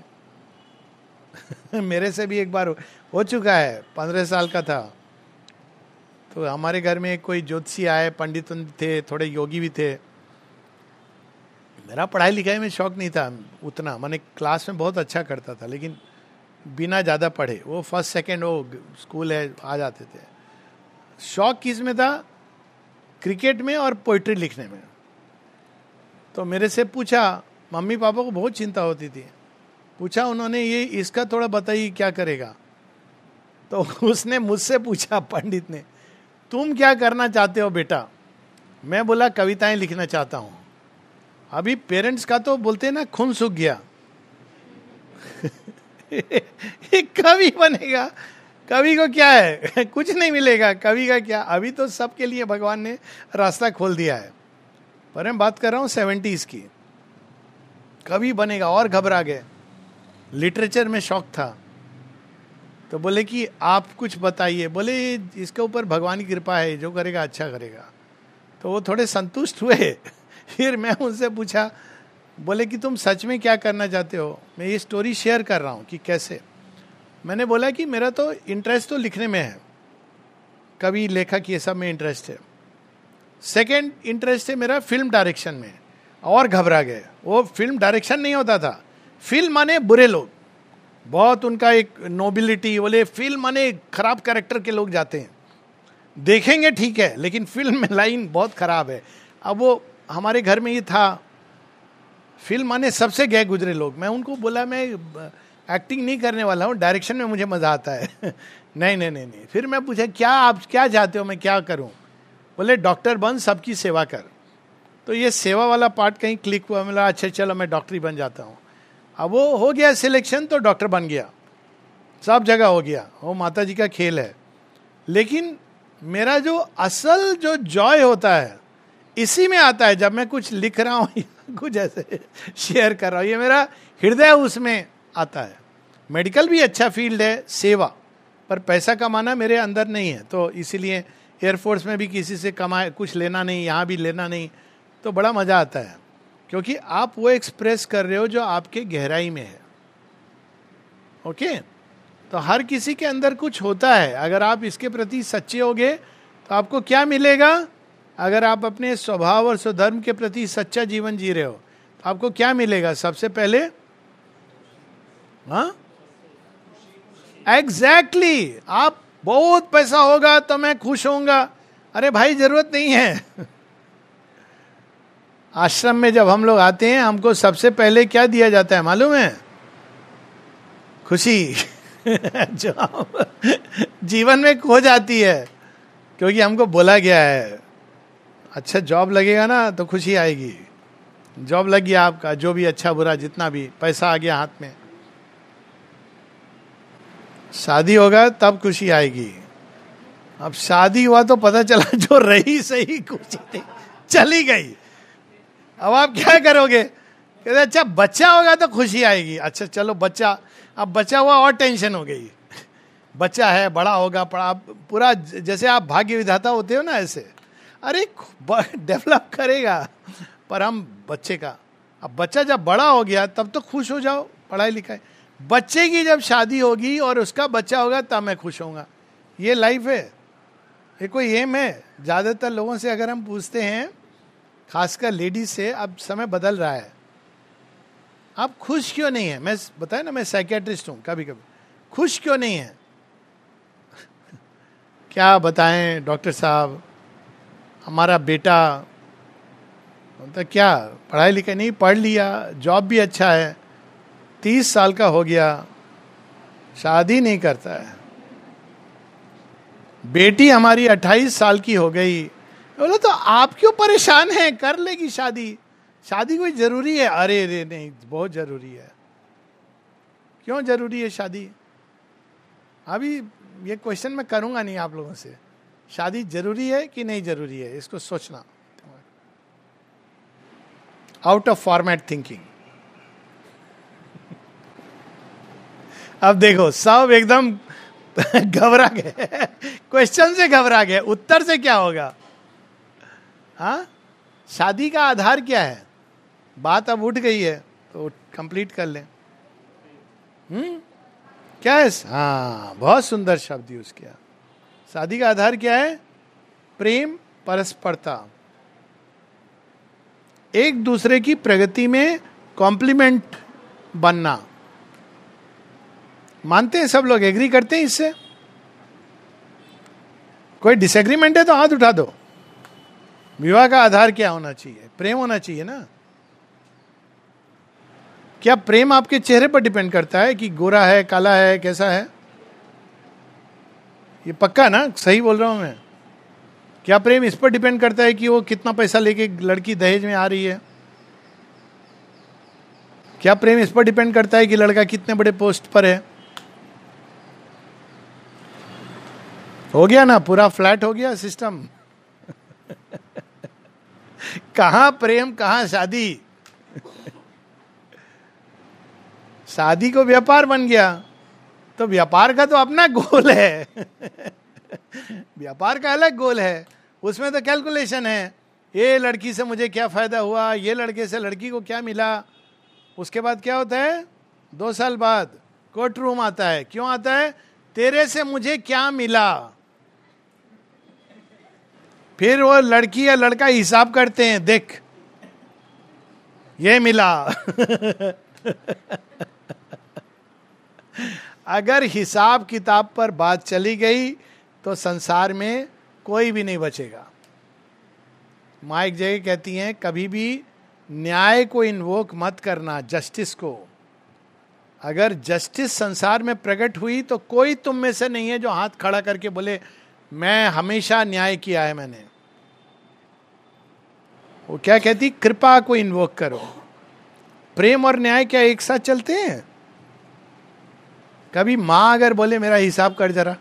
मेरे से भी एक बार हो चुका है, पंद्रह साल का था, तो हमारे घर में कोई ज्योतिषी आए, पंडित थे, थोड़े योगी भी थे। मेरा पढ़ाई लिखाई में शौक नहीं था उतना, मैंने क्लास में बहुत अच्छा करता था लेकिन बिना ज़्यादा पढ़े, वो फर्स्ट सेकंड वो स्कूल है आ जाते थे। शौक किस में था? क्रिकेट में और पोइट्री लिखने में। तो मेरे से पूछा, मम्मी पापा को बहुत चिंता होती थी, पूछा उन्होंने ये इसका थोड़ा बताइए क्या करेगा। तो उसने मुझसे पूछा, पंडित ने, तुम क्या करना चाहते हो बेटा? मैं बोला कविताएं लिखना चाहता हूं। अभी पेरेंट्स का तो बोलते हैं ना, खून सूख गया। एक कवि बनेगा, कवि को क्या है? कुछ नहीं मिलेगा, कवि का क्या? अभी तो सबके लिए भगवान ने रास्ता खोल दिया है, पर मैं बात कर रहा हूं सेवेंटीज की। कवि बनेगा और घबरा गए। लिटरेचर में शौक था, तो बोले कि आप कुछ बताइए। बोले इसके ऊपर भगवान की कृपा है, जो करेगा अच्छा करेगा। तो वो थोड़े संतुष्ट हुए। फिर मैं उनसे पूछा, बोले कि तुम सच में क्या करना चाहते हो? मैं ये स्टोरी शेयर कर रहा हूँ कि कैसे। मैंने बोला कि मेरा तो इंटरेस्ट तो लिखने में है, कवि लेखक ये सब में इंटरेस्ट है। सेकेंड इंटरेस्ट है मेरा फिल्म डायरेक्शन में। और घबरा गए, वो फिल्म डायरेक्शन नहीं होता था। फिल्म माने बुरे लोग, बहुत उनका एक नोबिलिटी। बोले फिल्म माने खराब कैरेक्टर के लोग जाते हैं, देखेंगे ठीक है, लेकिन फिल्म में लाइन बहुत खराब है। अब वो हमारे घर में ये था, फिल्म माने सबसे गए गुजरे लोग। मैं उनको बोला मैं एक्टिंग नहीं करने वाला हूँ, डायरेक्शन में मुझे मजा आता है। नहीं नहीं नहीं नहीं। फिर मैं पूछा क्या आप क्या चाहते हो मैं क्या करूँ? बोले डॉक्टर बन, सबकी सेवा कर। तो ये सेवा वाला पार्ट कहीं क्लिक हुआ। मैं अच्छा चलो मैं डॉक्टरी बन जाता हूँ। अब वो हो गया सिलेक्शन, तो डॉक्टर बन गया, सब जगह हो गया। वो माता जी का खेल है। लेकिन मेरा जो असल जो जॉय होता है इसी में आता है, जब मैं कुछ लिख रहा हूँ कुछ ऐसे शेयर कर रहा हूँ, ये मेरा हृदय उसमें आता है। मेडिकल भी अच्छा फील्ड है, सेवा, पर पैसा कमाना मेरे अंदर नहीं है। तो इसीलिए एयरफोर्स में भी किसी से कमाए कुछ लेना नहीं, यहाँ भी लेना नहीं, तो बड़ा मजा आता है, क्योंकि आप वो एक्सप्रेस कर रहे हो जो आपके गहराई में है। ओके, तो हर किसी के अंदर कुछ होता है। अगर आप इसके प्रति सच्चे होगे तो आपको क्या मिलेगा? अगर आप अपने स्वभाव और स्वधर्म के प्रति सच्चा जीवन जी रहे हो तो आपको क्या मिलेगा? सबसे पहले हाँ एग्जैक्टली exactly, आप बहुत पैसा होगा तो मैं खुश होऊंगा। अरे भाई जरूरत नहीं है। आश्रम में जब हम लोग आते हैं, हमको सबसे पहले क्या दिया जाता है मालूम है? खुशी। जो जीवन में खो जाती है, क्योंकि हमको बोला गया है अच्छा जॉब लगेगा ना तो खुशी आएगी। जॉब लग गया आपका, जो भी अच्छा बुरा जितना भी, पैसा आ गया हाथ में, शादी होगा तब खुशी आएगी। अब शादी हुआ तो पता चला जो रही सही खुशी थी चली गई। अब आप क्या करोगे? कहते अच्छा बच्चा होगा तो खुशी आएगी। अच्छा चलो बच्चा, अब बच्चा हुआ और टेंशन हो गई। बच्चा है, बड़ा होगा, पड़ा पूरा जैसे आप भाग्य विधाता होते हो ना, ऐसे अरे डेवलप करेगा। पर हम बच्चे का, अब बच्चा जब बड़ा हो गया तब तो खुश हो जाओ, पढ़ाई लिखाई। बच्चे की जब शादी होगी और उसका बच्चा होगा तब मैं खुश होऊंगा। ये लाइफ है, ये कोई एम है। ज्यादातर लोगों से अगर हम पूछते हैं, खासकर लेडीज से, अब समय बदल रहा है, आप खुश क्यों नहीं है? मैं बताया ना मैं साइकियाट्रिस्ट हूं, कभी कभी खुश क्यों नहीं है? क्या बताएं डॉक्टर साहब, हमारा बेटा तो क्या पढ़ाई लिखाई नहीं, पढ़ लिया, जॉब भी अच्छा है, तीस साल का हो गया, शादी नहीं करता है। बेटी हमारी अट्ठाईस साल की हो गई। बोला तो आप क्यों परेशान हैं, कर लेगी शादी। शादी कोई जरूरी है? अरे रे नहीं, बहुत जरूरी है। क्यों जरूरी है शादी? अभी ये क्वेश्चन मैं करूंगा नहीं आप लोगों से। शादी जरूरी है कि नहीं जरूरी है, इसको सोचना। Out of format thinking. अब देखो सब एकदम घबरा गए, क्वेश्चन से घबरा गए, उत्तर से क्या होगा? हाँ, शादी का आधार क्या है? बात अब उठ गई है तो कंप्लीट कर लें। हम्म क्या है? हाँ, बहुत सुंदर शब्द यूज किया। शादी का आधार क्या है? प्रेम, परस्परता, एक दूसरे की प्रगति में कॉम्प्लीमेंट बनना। मानते हैं सब लोग, एग्री करते हैं इससे? कोई डिसएग्रीमेंट है तो हाथ उठा दो। विवाह का आधार क्या होना चाहिए? प्रेम होना चाहिए ना। क्या प्रेम आपके चेहरे पर डिपेंड करता है कि गोरा है, काला है, कैसा है? ये पक्का ना, सही बोल रहा हूं मैं? क्या प्रेम इस पर डिपेंड करता है कि वो कितना पैसा लेके लड़की दहेज में आ रही है? क्या प्रेम इस पर डिपेंड करता है कि लड़का कितने बड़े पोस्ट पर है? हो गया ना, पूरा फ्लैट हो गया सिस्टम। कहां प्रेम, कहां शादी? शादी को व्यापार बन गया। तो व्यापार का तो अपना गोल है व्यापार का अलग गोल है, उसमें तो कैलकुलेशन है, ये लड़की से मुझे क्या फायदा हुआ, ये लड़के से लड़की को क्या मिला। उसके बाद क्या होता है, दो साल बाद कोर्ट रूम आता है। क्यों आता है, तेरे से मुझे क्या मिला। फिर वो लड़की या लड़का हिसाब करते हैं, देख ये मिला अगर हिसाब किताब पर बात चली गई तो संसार में कोई भी नहीं बचेगा। माँ एक जगह कहती हैं, कभी भी न्याय को इन्वोक मत करना, जस्टिस को। अगर जस्टिस संसार में प्रकट हुई तो कोई तुम में से नहीं है जो हाथ खड़ा करके बोले मैं हमेशा न्याय किया है मैंने। वो क्या कहती, कृपा को इन्वोक करो। प्रेम और न्याय क्या एक साथ चलते हैं? कभी मां अगर बोले मेरा हिसाब कर जरा,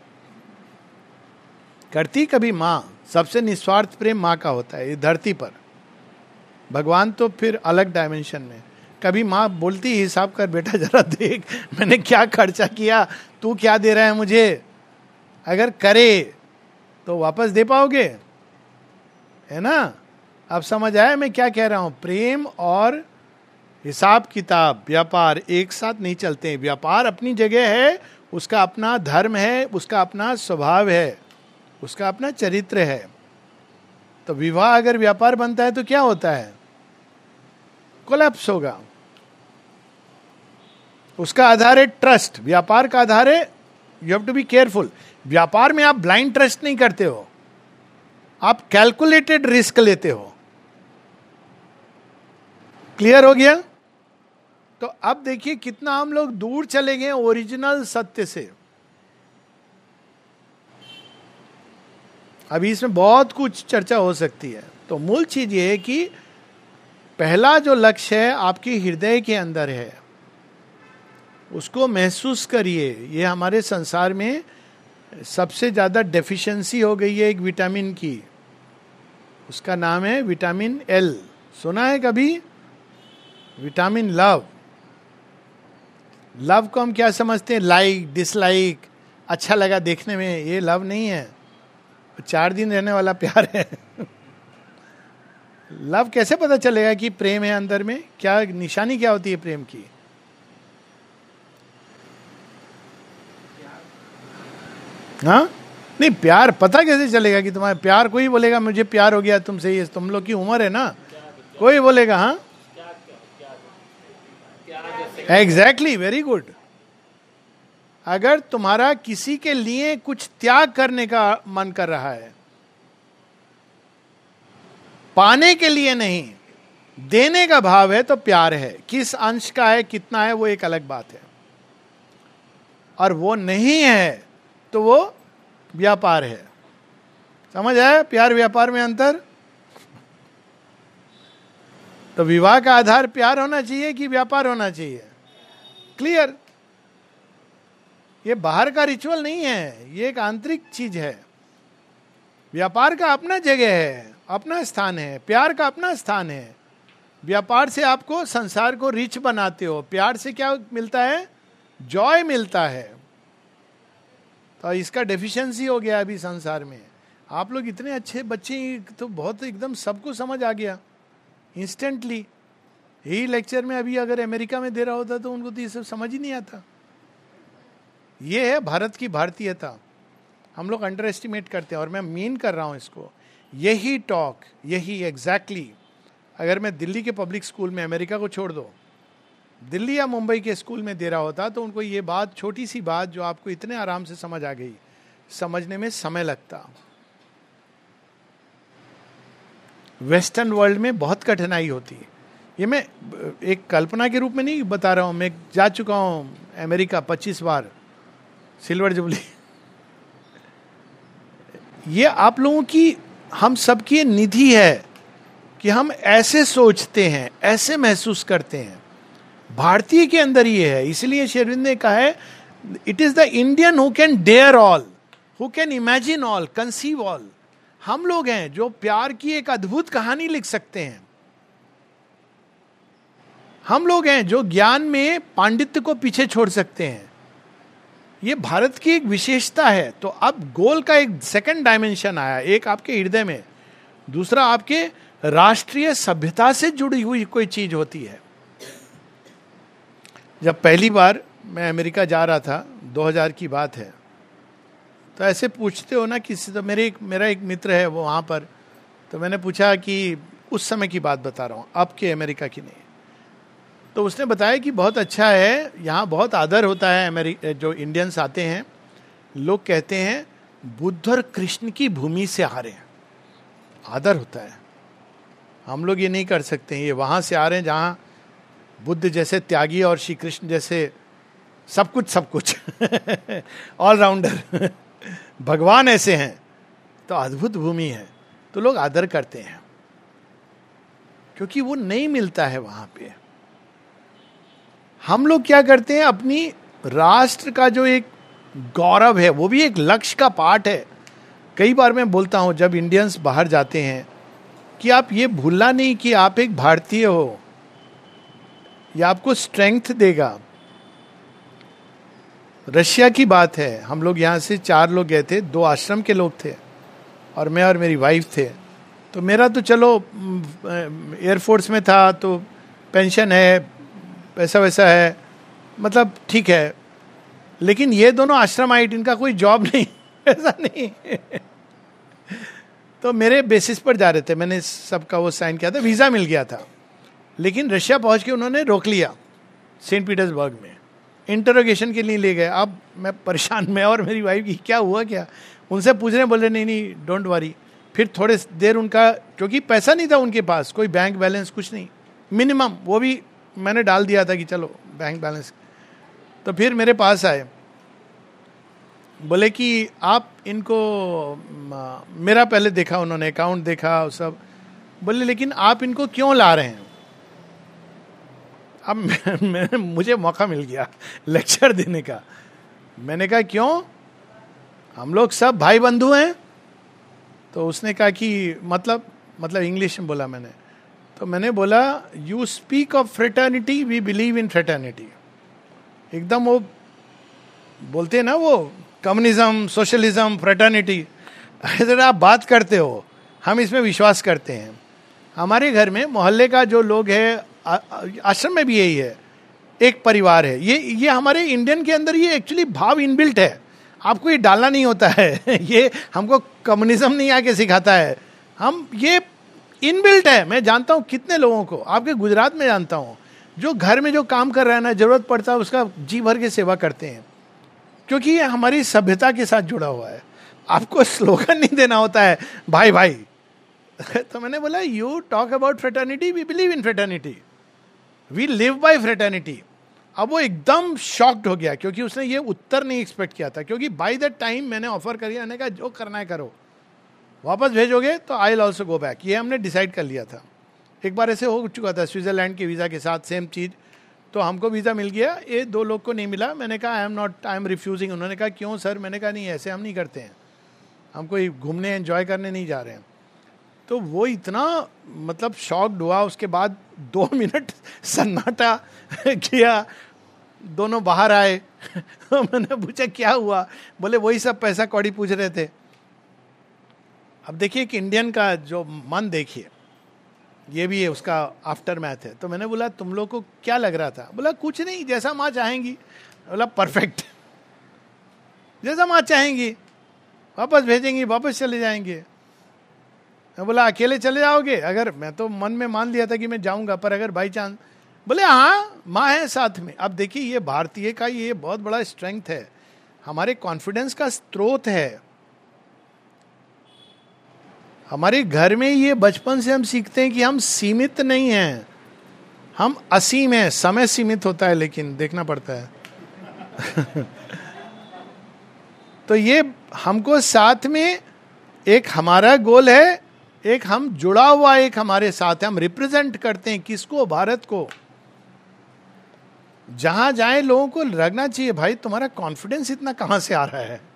करती कभी मां? सबसे निस्वार्थ प्रेम मां का होता है इस धरती पर। भगवान तो फिर अलग डायमेंशन में। कभी मां बोलती हिसाब कर बेटा, जरा देख मैंने क्या खर्चा किया, तू क्या दे रहा है मुझे। अगर करे तो वापस दे पाओगे, है ना। अब समझ आया मैं क्या कह रहा हूं। प्रेम और हिसाब किताब, व्यापार एक साथ नहीं चलते हैं। व्यापार अपनी जगह है, उसका अपना धर्म है, उसका अपना स्वभाव है, उसका अपना चरित्र है। तो विवाह अगर व्यापार बनता है तो क्या होता है, कोलैप्स होगा। उसका आधार है ट्रस्ट, व्यापार का आधार है, you have to be careful. व्यापार में आप ब्लाइंड ट्रस्ट नहीं करते हो, आप कैलकुलेटेड रिस्क लेते हो। क्लियर हो गया? तो अब देखिए कितना हम लोग दूर चले गए ओरिजिनल सत्य से। अभी इसमें बहुत कुछ चर्चा हो सकती है। तो मूल चीज ये है कि पहला जो लक्ष्य है आपके हृदय के अंदर है, उसको महसूस करिए। ये हमारे संसार में सबसे ज्यादा डेफिशिएंसी हो गई है एक विटामिन की, उसका नाम है विटामिन एल। सुना है कभी? Vitamin love. लव को हम क्या समझते हैं, लाइक डिसलाइक, अच्छा लगा देखने में, ये लव नहीं है, चार दिन रहने वाला प्यार है लव कैसे पता चलेगा कि प्रेम है अंदर में? क्या निशानी क्या होती है प्रेम की? हाँ नहीं, प्यार पता कैसे चलेगा कि तुम्हारा प्यार? कोई बोलेगा मुझे प्यार हो गया तुमसे, ये तुम लोग की उम्र है ना, कोई बोलेगा हाँ एग्जैक्टली, वेरी गुड। अगर तुम्हारा किसी के लिए कुछ त्याग करने का मन कर रहा है, पाने के लिए नहीं, देने का भाव है, तो प्यार है। किस अंश का है, कितना है, वो एक अलग बात है। और वो नहीं है तो वो व्यापार है। समझ आया प्यार व्यापार में अंतर? तो विवाह का आधार प्यार होना चाहिए कि व्यापार होना चाहिए? क्लियर? ये बाहर का रिचुअल नहीं है, ये एक आंतरिक चीज है। व्यापार का अपना जगह है, अपना स्थान है, प्यार का अपना स्थान है। व्यापार से आपको संसार को रिच बनाते हो, प्यार से क्या मिलता है, जॉय मिलता है। तो इसका डेफिशिएंसी हो गया अभी संसार में। आप लोग इतने अच्छे बच्चे, तो बहुत एकदम सबको समझ आ गया इंस्टेंटली। यही लेक्चर में अभी अगर अमेरिका में दे रहा होता तो उनको तो ये सब समझ ही नहीं आता। ये है भारत की भारतीयता, हम लोग अंडर एस्टिमेट करते हैं। और मैं मीन कर रहा हूं इसको, यही टॉक, यही एग्जैक्टली exactly, अगर मैं दिल्ली के पब्लिक स्कूल में, अमेरिका को छोड़ दो, दिल्ली या मुंबई के स्कूल में दे रहा होता तो उनको ये बात, छोटी सी बात जो आपको इतने आराम से समझ आ गई, समझने में समय लगता। वेस्टर्न वर्ल्ड में बहुत कठिनाई होती है। ये मैं एक कल्पना के रूप में नहीं बता रहा हूं, मैं जा चुका हूं अमेरिका पच्चीस बार, सिल्वर जुबली। ये आप लोगों की, हम सबकी निधि है कि हम ऐसे सोचते हैं, ऐसे महसूस करते हैं। भारतीय के अंदर ये है। इसलिए श्री अरविंद ने कहा है, it is the Indian who can dare all, who can imagine all, conceive all. हम लोग हैं जो प्यार की एक अद्भुत कहानी लिख सकते हैं। हम लोग हैं जो ज्ञान में पांडित्य को पीछे छोड़ सकते हैं। ये भारत की एक विशेषता है. तो अब गोल का एक सेकंड डायमेंशन आया, एक आपके हृदय में, दूसरा आपके राष्ट्रीय सभ्यता से जुड़ी हुई कोई चीज होती है. जब पहली बार मैं अमेरिका जा रहा था, दो हज़ार की बात है, तो ऐसे पूछते हो ना किसी, तो मेरे एक मेरा एक मित्र है वो वहाँ पर, तो मैंने पूछा कि उस समय की बात बता रहा हूँ, अब के अमेरिका की नहीं. तो उसने बताया कि बहुत अच्छा है, यहाँ बहुत आदर होता है. अमेरिका जो इंडियंस आते हैं, लोग कहते हैं बुद्ध और कृष्ण की भूमि से आ रहे हैं, आदर होता है. हम लोग ये नहीं कर सकते हैं, ये वहाँ से आ रहे हैं जहाँ बुद्ध जैसे त्यागी और श्री कृष्ण जैसे सब कुछ सब कुछ ऑलराउंडर भगवान ऐसे हैं, तो अद्भुत भूमि है, तो लोग आदर करते हैं, क्योंकि वो नहीं मिलता है वहां पे. हम लोग क्या करते हैं, अपनी राष्ट्र का जो एक गौरव है, वो भी एक लक्ष्य का पार्ट है. कई बार मैं बोलता हूं जब इंडियंस बाहर जाते हैं कि आप ये भूलना नहीं कि आप एक भारतीय हो, यह आपको स्ट्रेंथ देगा. रशिया की बात है, हम लोग यहाँ से चार लोग गए थे, दो आश्रम के लोग थे और मैं और मेरी वाइफ थे. तो मेरा तो चलो एयरफोर्स में था, तो पेंशन है, पैसा वैसा है, मतलब ठीक है. लेकिन ये दोनों आश्रमाइट, इनका कोई जॉब नहीं ऐसा नहीं तो मेरे बेसिस पर जा रहे थे, मैंने सबका वो साइन किया था, वीज़ा मिल गया था. लेकिन रशिया पहुंच के उन्होंने रोक लिया सेंट पीटर्सबर्ग में, इंटरोगेशन के लिए ले गए. अब मैं परेशान, मैं और मेरी वाइफ की क्या हुआ क्या, उनसे पूछ रहे, बोले नहीं नहीं डोंट वरी. फिर थोड़े देर उनका, क्योंकि पैसा नहीं था उनके पास, कोई बैंक बैलेंस कुछ नहीं, मिनिमम वो भी मैंने डाल दिया था कि चलो बैंक बैलेंस. तो फिर मेरे पास आए, बोले कि आप इनको, मेरा पहले देखा उन्होंने, अकाउंट देखा सब, बोले लेकिन आप इनको क्यों ला रहे हैं. अब मैं, मैं, मुझे मौका मिल गया लेक्चर देने का. मैंने कहा क्यों, हम लोग सब भाई बंधु हैं. तो उसने कहा कि मतलब मतलब इंग्लिश में बोला मैंने. तो मैंने बोला you speak of fraternity, we believe in fraternity. एकदम वो बोलते हैं ना वो कम्युनिज्म, सोशलिज्म, फ्रेटर्निटी, अगर आप बात करते हो, हम इसमें विश्वास करते हैं. हमारे घर में मोहल्ले का जो लोग है, आश्रम में भी यही है, एक परिवार है. ये ये हमारे इंडियन के अंदर ये एक्चुअली भाव इनबिल्ट है, आपको ये डालना नहीं होता है ये हमको कम्युनिज्म नहीं आके सिखाता है, हम ये इनबिल्ट है. मैं जानता हूँ कितने लोगों को, आपके गुजरात में जानता हूँ, जो घर में जो काम कर रहा है ना, जरूरत पड़ता है उसका जी भर के सेवा करते हैं, क्योंकि ये हमारी सभ्यता के साथ जुड़ा हुआ है. आपको स्लोगन नहीं देना होता है भाई भाई. तो मैंने बोला you talk about fraternity, we believe in fraternity, we live by fraternity. अब वो एकदम शॉक्ड हो गया, क्योंकि उसने ये उत्तर नहीं एक्सपेक्ट किया था. क्योंकि बाय द टाइम मैंने ऑफर करी, मैंने कहा जो करना है करो, वापस भेजोगे तो I will also go back, ये हमने डिसाइड कर लिया था. एक बार ऐसे हो चुका था स्विट्जरलैंड के वीज़ा के साथ, सेम चीज़. तो हमको वीज़ा मिल गया, ये दो लोग को नहीं मिला. मैंने कहा I am not, I am refusing. उन्होंने कहा क्यों सर, मैंने कहा नहीं ऐसे हम नहीं करते हैं, हम कोई घूमने एंजॉय करने नहीं जा रहे हैं. तो वो इतना मतलब शॉक्ड हुआ. उसके बाद दो मिनट सन्नाटा किया, दोनों बाहर आए तो मैंने पूछा क्या हुआ, बोले वही सब पैसा कौड़ी पूछ रहे थे. अब देखिए कि इंडियन का जो मन देखिए, ये भी है उसका आफ्टर मैथ है. तो मैंने बोला तुम लोग को क्या लग रहा था, बोला कुछ नहीं, जैसा माँ चाहेंगी. बोला परफेक्ट, जैसा माँ चाहेंगी, वापस भेजेंगी, वापस चले जाएंगे. मैं बोला अकेले चले जाओगे, अगर मैं तो मन में मान लिया था कि मैं जाऊंगा, पर अगर बाई चांस, बोले हाँ माँ है साथ में. अब देखिए ये भारतीय का ये बहुत बड़ा स्ट्रेंथ है, हमारे कॉन्फिडेंस का स्रोत है. हमारे घर में ये बचपन से हम सीखते हैं कि हम सीमित नहीं हैं, हम असीम हैं. समय सीमित होता है लेकिन देखना पड़ता है तो ये हमको साथ में एक हमारा गोल है, एक हम जुड़ा हुआ एक हमारे साथ है, हम रिप्रेजेंट करते हैं किसको, भारत को. जहां जाए लोगों को लगना चाहिए भाई तुम्हारा कॉन्फिडेंस इतना कहां से आ रहा है.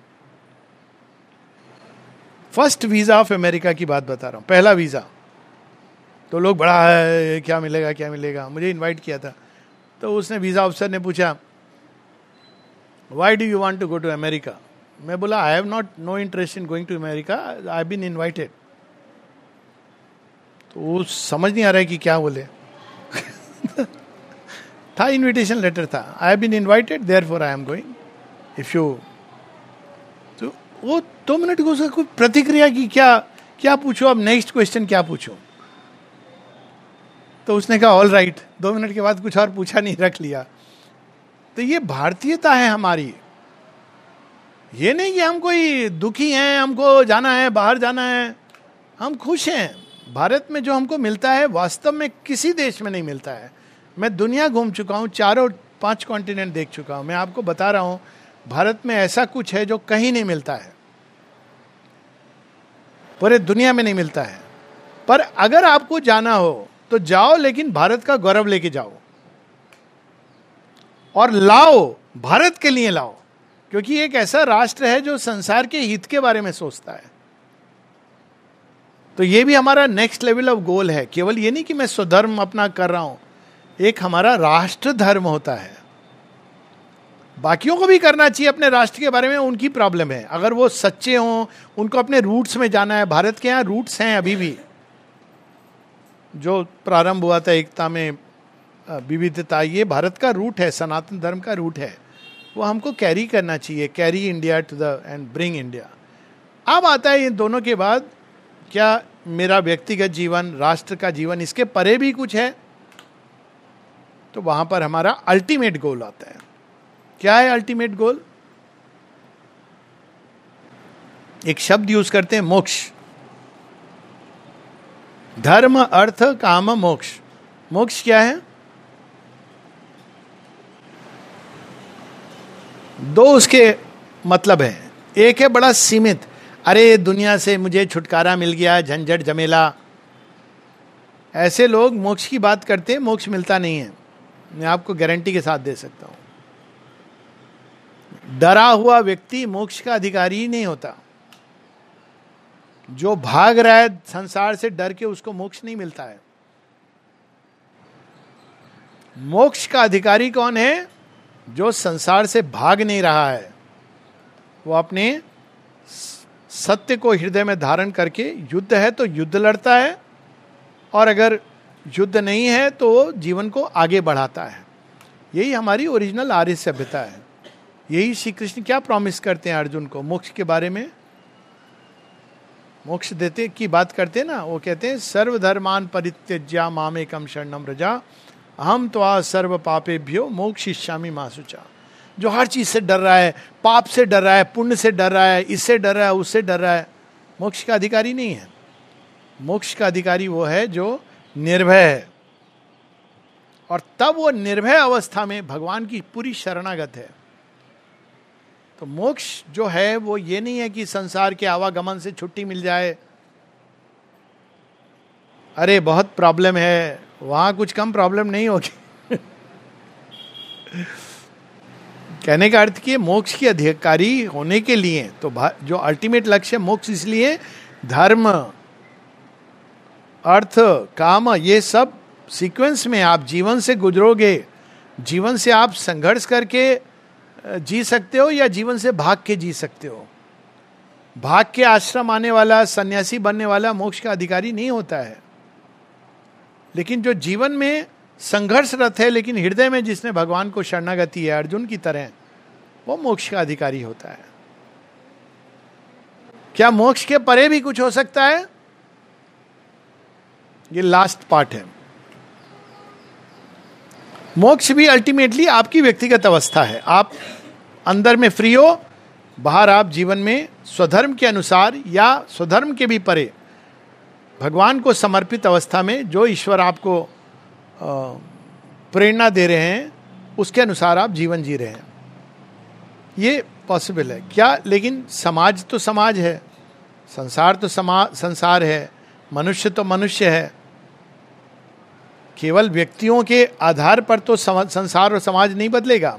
फर्स्ट वीजा ऑफ अमेरिका की बात बता रहा हूं, पहला वीजा. तो लोग बड़ा है क्या मिलेगा क्या मिलेगा, मुझे इनवाइट किया था. तो उसने वीजा ऑफिसर ने पूछा why do you want to go to America? मैं बोला I have not no interest in going to America, I have been invited. तो वो समझ नहीं आ रहा है कि क्या बोले। था इनविटेशन लेटर था, I have been invited therefore I am going if you. तो वो दो मिनट को उसका कोई प्रतिक्रिया की, क्या क्या पूछो अब, नेक्स्ट क्वेश्चन क्या पूछो? तो उसने कहा ऑल राइट, दो मिनट के बाद कुछ और पूछा नहीं, रख लिया। तो ये भारतीयता है हमारी। ये नहीं कि हम कोई दुखी हैं, हमको जाना है, बाहर जाना है, हम खुश हैं। भारत में जो हमको मिलता है वास्तव में किसी देश में नहीं मिलता है। मैं दुनिया घूम चुका हूँ, चारों पांच कॉन्टिनेंट देख चुका हूँ, मैं आपको बता रहा हूँ भारत में ऐसा कुछ है जो कहीं नहीं मिलता है, पूरे दुनिया में नहीं मिलता है। पर अगर आपको जाना हो तो जाओ, लेकिन भारत का गौरव लेके जाओ और लाओ, भारत के लिए लाओ, क्योंकि एक ऐसा राष्ट्र है जो संसार के हित के बारे में सोचता है। तो ये भी हमारा नेक्स्ट लेवल ऑफ गोल है। केवल ये नहीं कि मैं स्वधर्म अपना कर रहा हूं, एक हमारा राष्ट्र धर्म होता है। बाकियों को भी करना चाहिए अपने राष्ट्र के बारे में, उनकी प्रॉब्लम है। अगर वो सच्चे हों, उनको अपने रूट्स में जाना है। भारत के यहाँ रूट्स हैं अभी भी, जो प्रारंभ हुआ था एकता में विविधता, ये भारत का रूट है, सनातन धर्म का रूट है। वो हमको कैरी करना चाहिए, carry India to the end bring India. अब आता है इन दोनों के बाद, क्या मेरा व्यक्तिगत जीवन, राष्ट्र का जीवन, इसके परे भी कुछ है? तो वहां पर हमारा अल्टीमेट गोल आता है। क्या है अल्टीमेट गोल? एक शब्द यूज करते हैं, मोक्ष। धर्म अर्थ काम मोक्ष। मोक्ष क्या है? दो उसके मतलब है। एक है बड़ा सीमित, अरे दुनिया से मुझे छुटकारा मिल गया, झंझट झमेला। ऐसे लोग मोक्ष की बात करते हैं, मोक्ष मिलता नहीं है, मैं आपको गारंटी के साथ दे सकता हूं। डरा हुआ व्यक्ति मोक्ष का अधिकारी ही नहीं होता। जो भाग रहा है संसार से डर के, उसको मोक्ष नहीं मिलता है। मोक्ष का अधिकारी कौन है? जो संसार से भाग नहीं रहा है, वो अपने सत्य को हृदय में धारण करके, युद्ध है तो युद्ध लड़ता है, और अगर युद्ध नहीं है तो वो जीवन को आगे बढ़ाता है। यही हमारी ओरिजिनल आर्य सभ्यता है। यही श्री कृष्ण क्या प्रॉमिस करते हैं अर्जुन को मोक्ष के बारे में। मोक्ष देते की बात करते हैं ना, वो कहते हैं सर्वधर्मान परित्यज्य मामेकम शरणम व्रजा अहम त्वा सर्व पापेभ्यो मोक्षयिष्यामि मा शुचा। जो हर चीज से डर रहा है, पाप से डर रहा है, पुण्य से डर रहा है, इससे डर रहा है, उससे डर रहा है, मोक्ष का अधिकारी नहीं है। मोक्ष का अधिकारी वो है जो निर्भय है, और तब वो निर्भय अवस्था में भगवान की पूरी शरणागत है। तो मोक्ष जो है वो ये नहीं है कि संसार के आवागमन से छुट्टी मिल जाए। अरे बहुत प्रॉब्लम है, वहां कुछ कम प्रॉब्लम नहीं होगी। कहने का अर्थ कि मोक्ष की अधिकारी होने के लिए तो जो अल्टीमेट लक्ष्य मोक्ष, इसलिए धर्म अर्थ काम, ये सब सीक्वेंस में आप जीवन से गुजरोगे। जीवन से आप संघर्ष करके जी सकते हो या जीवन से भाग के जी सकते हो। भाग के आश्रम आने वाला, सन्यासी बनने वाला मोक्ष का अधिकारी नहीं होता है। लेकिन जो जीवन में संघर्षरत है, लेकिन हृदय में जिसने भगवान को शरणागति है, अर्जुन की तरह, वो मोक्ष का अधिकारी होता है। क्या मोक्ष के परे भी कुछ हो सकता है? ये लास्ट पार्ट है। मोक्ष भी अल्टीमेटली आपकी व्यक्तिगत अवस्था है। आप अंदर में फ्री हो, बाहर आप जीवन में स्वधर्म के अनुसार या स्वधर्म के भी परे भगवान को समर्पित अवस्था में जो ईश्वर आपको प्रेरणा दे रहे हैं, उसके अनुसार आप जीवन जी रहे हैं। ये पॉसिबल है क्या? लेकिन समाज तो समाज है, संसार तो समा संसार है, मनुष्य तो मनुष्य है। केवल व्यक्तियों के आधार पर तो संसार और समाज नहीं बदलेगा।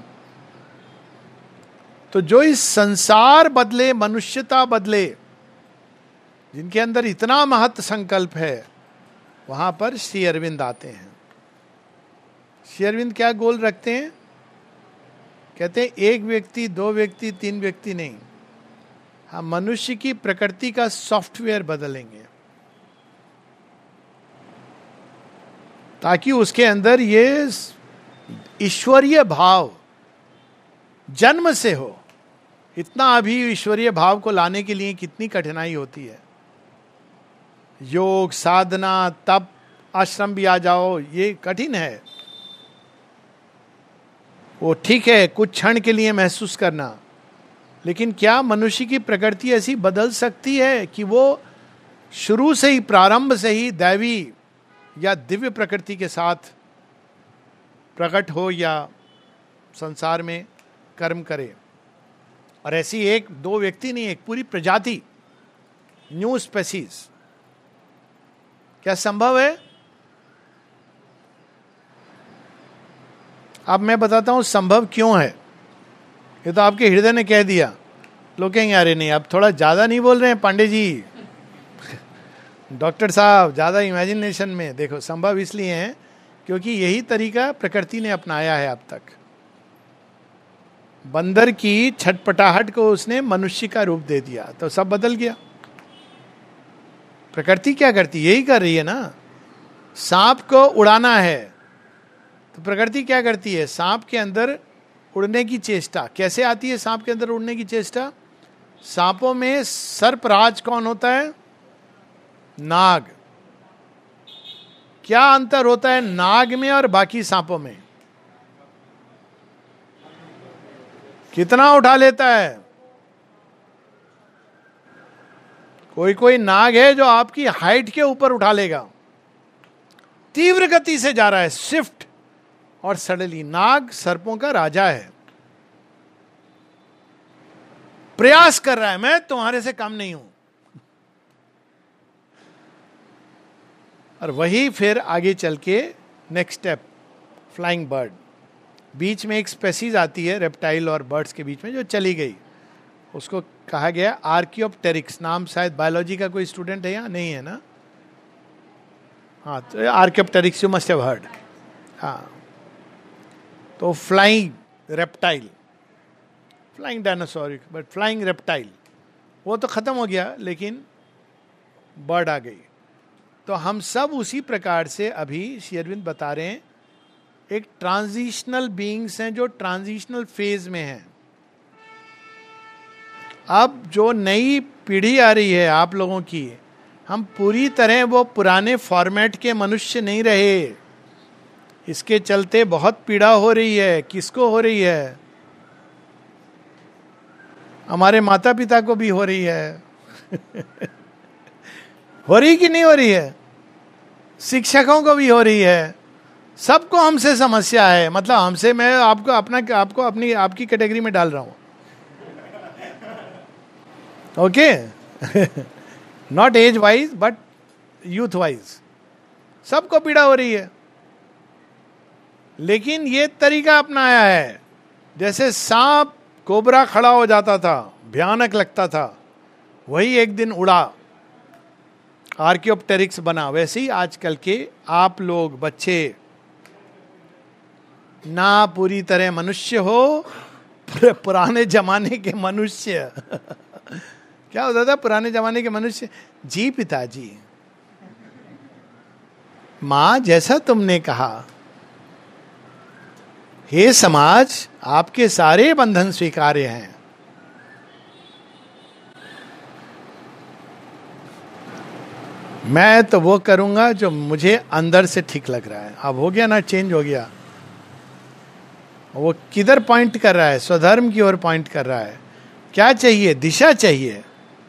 तो जो इस संसार बदले, मनुष्यता बदले, जिनके अंदर इतना महत् संकल्प है, वहां पर श्री अरविंद आते हैं। श्री अरविंद क्या गोल रखते हैं? कहते हैं एक व्यक्ति, दो व्यक्ति, तीन व्यक्ति नहीं, हम मनुष्य की प्रकृति का सॉफ्टवेयर बदलेंगे ताकि उसके अंदर ये ईश्वरीय भाव जन्म से हो। इतना अभी ईश्वरीय भाव को लाने के लिए कितनी कठिनाई होती है। योग, साधना, तप, आश्रम भी आ जाओ, ये कठिन है। वो ठीक है कुछ क्षण के लिए महसूस करना, लेकिन क्या मनुष्य की प्रकृति ऐसी बदल सकती है कि वो शुरू से ही, प्रारंभ से ही दैवी या दिव्य प्रकृति के साथ प्रकट हो या संसार में कर्म करे? और ऐसी एक दो व्यक्ति नहीं, एक पूरी प्रजाति, न्यू स्पेसीज, क्या संभव है? अब मैं बताता हूं संभव क्यों है। ये तो आपके हृदय ने कह दिया। लोग कहेंगे अरे नहीं, अब थोड़ा ज्यादा नहीं बोल रहे हैं पांडे जी, डॉक्टर साहब ज्यादा इमेजिनेशन में। देखो संभव इसलिए है क्योंकि यही तरीका प्रकृति ने अपनाया है अब तक। बंदर की छटपटाहट को उसने मनुष्य का रूप दे दिया तो सब बदल गया। प्रकृति क्या करती, यही कर रही है ना। सांप को उड़ाना है तो प्रकृति क्या करती है, सांप के अंदर उड़ने की चेष्टा। कैसे आती है सांप के अंदर उड़ने की चेष्टा? सांपों में सर्पराज कौन होता है? नाग। क्या अंतर होता है नाग में और बाकी सांपों में? कितना उठा लेता है? कोई कोई नाग है जो आपकी हाइट के ऊपर उठा लेगा। तीव्र गति से जा रहा है, स्विफ्ट और सडनली। नाग सर्पों का राजा है, प्रयास कर रहा है मैं तुम्हारे से कम नहीं हूं। और वही फिर आगे चल के नेक्स्ट स्टेप, फ्लाइंग बर्ड। बीच में एक स्पेसीज आती है रेप्टाइल और बर्ड्स के बीच में जो चली गई, उसको कहा गया आर्कियोप्टेरिक्स। नाम शायद बायोलॉजी का कोई स्टूडेंट है या नहीं है ना? हाँ, तो archaeopteryx you must have heard. हाँ, तो flying reptile, flying dinosaur, but flying reptile वो तो खत्म हो गया, लेकिन बर्ड आ गई। तो हम सब उसी प्रकार से अभी श्री अरविंद बता रहे हैं, एक ट्रांजिशनल बीइंग्स हैं जो ट्रांजिशनल फेज में हैं। अब जो नई पीढ़ी आ रही है आप लोगों की, हम पूरी तरह वो पुराने फॉर्मेट के मनुष्य नहीं रहे। इसके चलते बहुत पीड़ा हो रही है। किसको हो रही है? हमारे माता पिता को भी हो रही है। हो रही कि नहीं हो रही है? शिक्षकों को भी हो रही है। सबको हमसे समस्या है। मतलब हमसे, मैं आपको अपना आपको अपनी आपकी कैटेगरी में डाल रहा हूं। Okay, not age wise but youth wise सबको पीड़ा हो रही है। लेकिन ये तरीका अपनाया है, जैसे सांप कोबरा खड़ा हो जाता था, भयानक लगता था, वही एक दिन उड़ा, आर्कियोप्टेरिक्स बना। वैसे ही आजकल के आप लोग बच्चे ना पूरी तरह मनुष्य हो, पुराने जमाने के मनुष्य। क्या होता था पुराने जमाने के मनुष्य? जी पिताजी, मां जैसा तुमने कहा, हे समाज आपके सारे बंधन स्वीकार्य हैं। मैं तो वो करूंगा जो मुझे अंदर से ठीक लग रहा है। अब हो गया ना, चेंज हो गया। वो किधर पॉइंट कर रहा है? स्वधर्म की ओर पॉइंट कर रहा है। क्या चाहिए? दिशा चाहिए।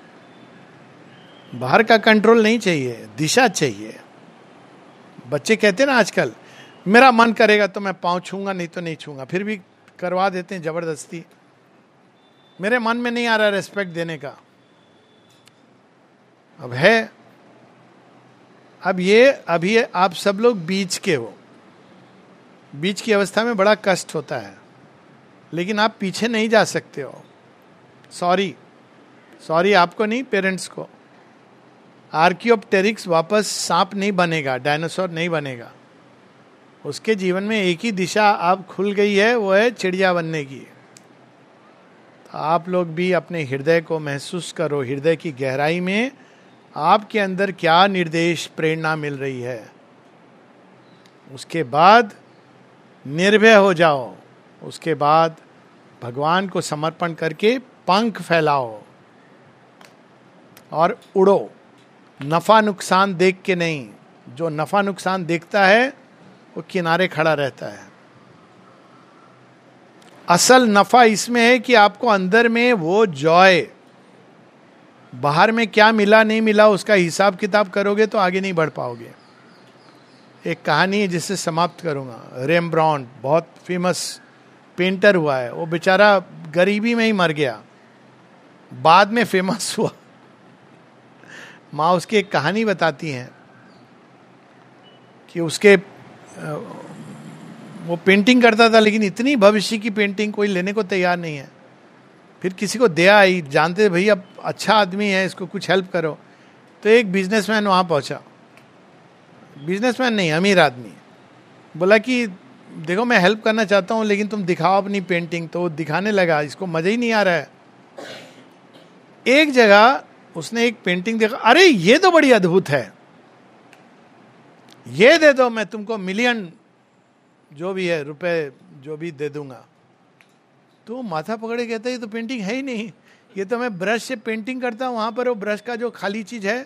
बाहर का कंट्रोल नहीं चाहिए, दिशा चाहिए। बच्चे कहते हैं ना आजकल, मेरा मन करेगा तो मैं पाँव छूंगा, नहीं तो नहीं छूंगा। फिर भी करवा देते हैं जबरदस्ती। मेरे मन में नहीं आ रहा रेस्पेक्ट देने का। अब है, अब ये अभी आप सब लोग बीच के हो। बीच की अवस्था में बड़ा कष्ट होता है, लेकिन आप पीछे नहीं जा सकते हो। सॉरी सॉरी आपको नहीं, पेरेंट्स को। आर्कियोप्टेरिक्स वापस सांप नहीं बनेगा, डायनासोर नहीं बनेगा। उसके जीवन में एक ही दिशा अब खुल गई है, वो है चिड़िया बनने की। आप लोग भी अपने हृदय को महसूस करो, हृदय की गहराई में आपके अंदर क्या निर्देश, प्रेरणा मिल रही है। उसके बाद निर्भय हो जाओ, उसके बाद भगवान को समर्पण करके पंख फैलाओ और उड़ो। नफा नुकसान देख के नहीं, जो नफा नुकसान देखता है वो किनारे खड़ा रहता है। असल नफा इसमें है कि आपको अंदर में वो जॉय, बाहर में क्या मिला नहीं मिला उसका हिसाब किताब करोगे तो आगे नहीं बढ़ पाओगे। एक कहानी है जिससे समाप्त करूंगा। रेम्ब्रांड बहुत फेमस पेंटर हुआ है, वो बेचारा गरीबी में ही मर गया, बाद में फेमस हुआ। माँ उसकी एक कहानी बताती हैं कि उसके वो पेंटिंग करता था, लेकिन इतनी भविष्य की पेंटिंग कोई लेने को तैयार नहीं है। फिर किसी को दया आई, जानते भैया अच्छा आदमी है, इसको कुछ हेल्प करो। तो एक बिजनेसमैन वहाँ पहुँचा, बिजनेसमैन नहीं अमीर आदमी, बोला कि देखो मैं हेल्प करना चाहता हूँ लेकिन तुम दिखाओ अपनी पेंटिंग। तो वो दिखाने लगा, इसको मज़ा ही नहीं आ रहा है। एक जगह उसने एक पेंटिंग देखा, अरे ये तो बड़ी अद्भुत है, ये दे दो, मैं तुमको मिलियन जो भी है रुपए जो भी दे दूंगा। तो माथा पकड़े कहता है ये तो पेंटिंग है ही नहीं, ये तो मैं ब्रश से पेंटिंग करता हूं, वहां पर वो ब्रश का जो खाली चीज है।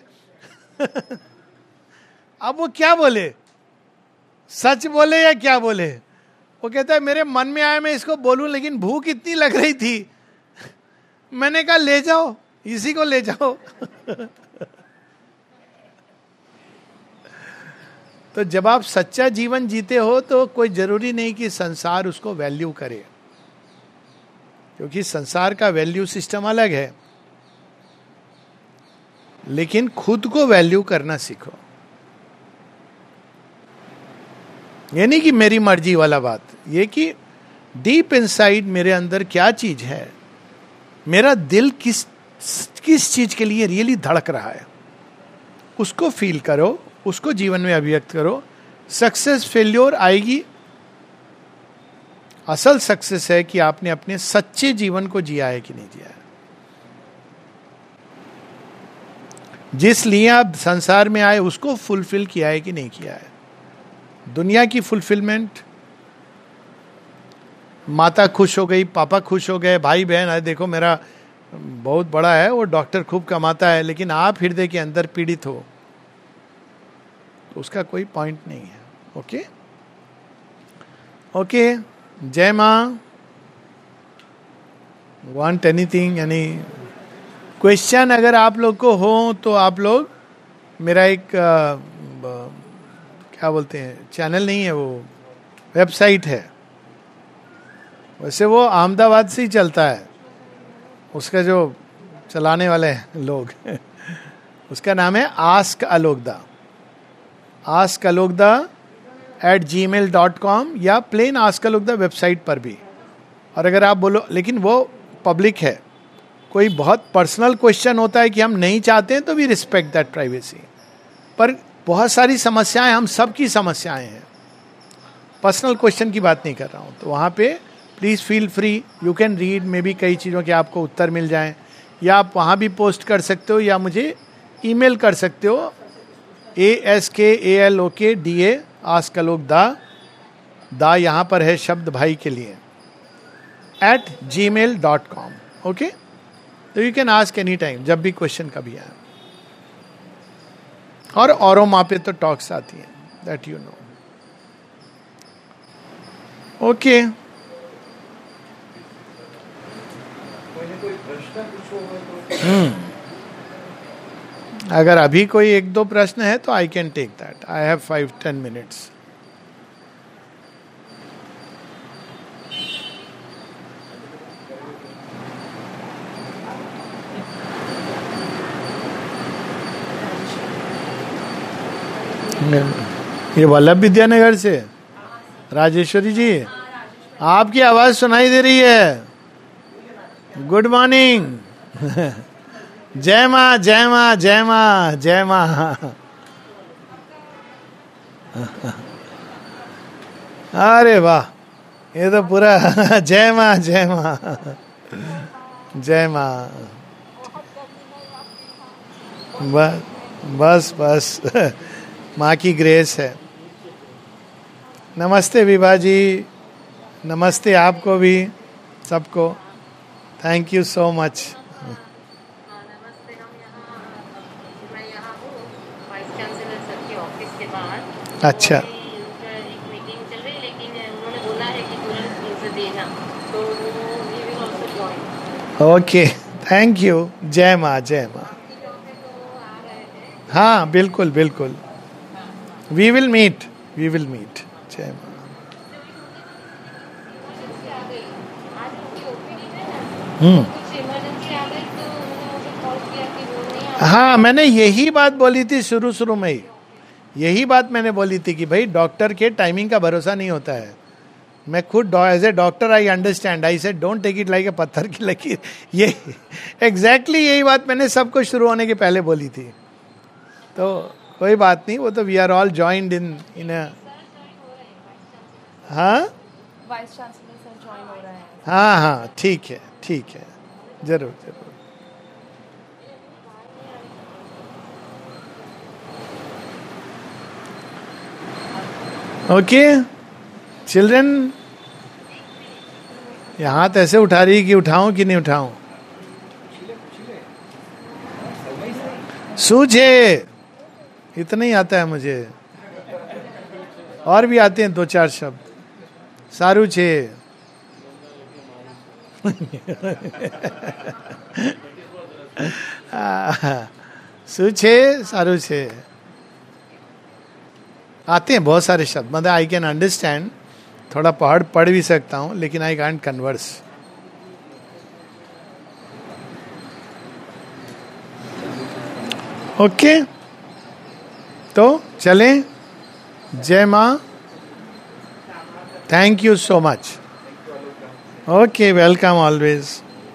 अब वो क्या बोले, सच बोले या क्या बोले? वो कहता है मेरे मन में आया मैं इसको बोलूं, लेकिन भूख इतनी लग रही थी, मैंने कहा ले जाओ, इसी को ले जाओ। तो जब आप सच्चा जीवन जीते हो तो कोई जरूरी नहीं कि संसार उसको वैल्यू करे, क्योंकि संसार का वैल्यू सिस्टम अलग है। लेकिन खुद को वैल्यू करना सीखो। ये नहीं कि मेरी मर्जी वाला बात, ये कि डीप इनसाइड मेरे अंदर क्या चीज है, मेरा दिल किस किस चीज के लिए रियली धड़क रहा है, उसको फील करो, उसको जीवन में अभिव्यक्त करो। सक्सेस फेल्योर आएगी, असल सक्सेस है कि आपने अपने सच्चे जीवन को जिया है कि नहीं जिया है, जिस लिए आप संसार में आए उसको फुलफिल किया है कि नहीं किया है। दुनिया की फुलफिलमेंट, माता खुश हो गई, पापा खुश हो गए, भाई बहन अरे देखो मेरा बहुत बड़ा है, वो डॉक्टर खूब कमाता है, लेकिन आप हृदय के अंदर पीड़ित हो तो उसका कोई पॉइंट नहीं है। ओके ओके, जय मां। वांट एनीथिंग, यानी क्वेश्चन अगर आप लोग को हो तो आप लोग मेरा एक आ, ब, क्या बोलते हैं, चैनल नहीं है, वो वेबसाइट है, वैसे वो अहमदाबाद से ही चलता है, उसका जो चलाने वाले हैं लोग उसका नाम है ask Alokda, ask Alokda at gmail dot com या प्लेन आस्क अलोकदा वेबसाइट पर भी। और अगर आप बोलो, लेकिन वो पब्लिक है, कोई बहुत पर्सनल क्वेश्चन होता है कि हम नहीं चाहते हैं तो वी रिस्पेक्ट दैट प्राइवेसी, पर बहुत सारी समस्याएं हम सब की समस्याएं हैं, पर्सनल क्वेश्चन की बात नहीं कर रहा हूं। तो वहां पे please feel free, you can read, maybe कई चीज़ों के आपको उत्तर मिल जाएं, या आप वहाँ भी पोस्ट कर सकते हो या मुझे ईमेल कर सकते हो, ए एस के ए एल ओ के डी ए आस्क अलोकदा, दा यहाँ पर है शब्द भाई के लिए, at gmail dot com. Okay, तो you can ask any time, जब भी क्वेश्चन कभी आए। और औरों माँ पे तो टॉक्स आती हैं, that you know. Okay, hmm अगर अभी कोई एक दो प्रश्न है तो I can take that, I have five ten minutes. ये वल्लभ विद्यानगर से राजेश्वरी जी, आपकी आवाज सुनाई दे रही है। Good morning. जय माँ जय माँ जय माँ जय माँ। अरे वाह, ये तो पूरा जय माँ जय माँ। जय माँ। बस बस बस माँ की ग्रेस है। नमस्ते विभा जी, नमस्ते आपको भी, सबको। Thank you so much.
नमस्ते। हम यहाँ मैं यहाँ हूँ वाइस चांसलर सर के ऑफिस के बाहर।
अच्छा।
तो अभी उनका एक मीटिंग चल रही है, लेकिन उन्होंने बोला है कि तुरंत न्यूज़ देना, तो we will also join.
Okay, thank you. जय माँ, जय माँ।
आपकी जो है तो आ रहे हैं।
हाँ बिल्कुल बिल्कुल, we will meet, we will meet. जय माँ।
इमरजेंसी आ गई, आज उनकी ओपीडी है ना,
हम्म।
कुछ इमरजेंसी आ गई तो उन्होंने मुझे कॉल किया कि वो नहीं आ।
हाँ, मैंने यही बात बोली थी शुरू शुरू में ही, यही बात मैंने बोली थी कि भाई डॉक्टर के टाइमिंग का भरोसा नहीं होता है। मैं खुद as a doctor I understand, I said don't take it like a पत्थर की लकीर। ये एग्जैक्टली exactly यही बात मैंने सबको शुरू होने के पहले बोली थी। तो कोई बात नहीं, वो तो we are all joined in in हाँ
वाइस चांसलर सर ज्वाइन हो रहे हैं।
हाँ हाँ, ठीक है ठीक है, जरूर जरूर। ओके चिल्ड्रन, ये हाथ ऐसे उठा रही कि उठाऊं कि नहीं उठाऊं? सूझे, इतना ही आता है मुझे, और भी आते हैं दो चार शब्द। सारू छे सूछे, सारू छे, आते हैं बहुत सारे शब्द। मतलब आई कैन अंडरस्टैंड, थोड़ा पढ़ पढ़ भी सकता हूं, लेकिन आई कांट कन्वर्स। ओके, तो चलें। जय माँ, thank you so much. Okay, welcome always.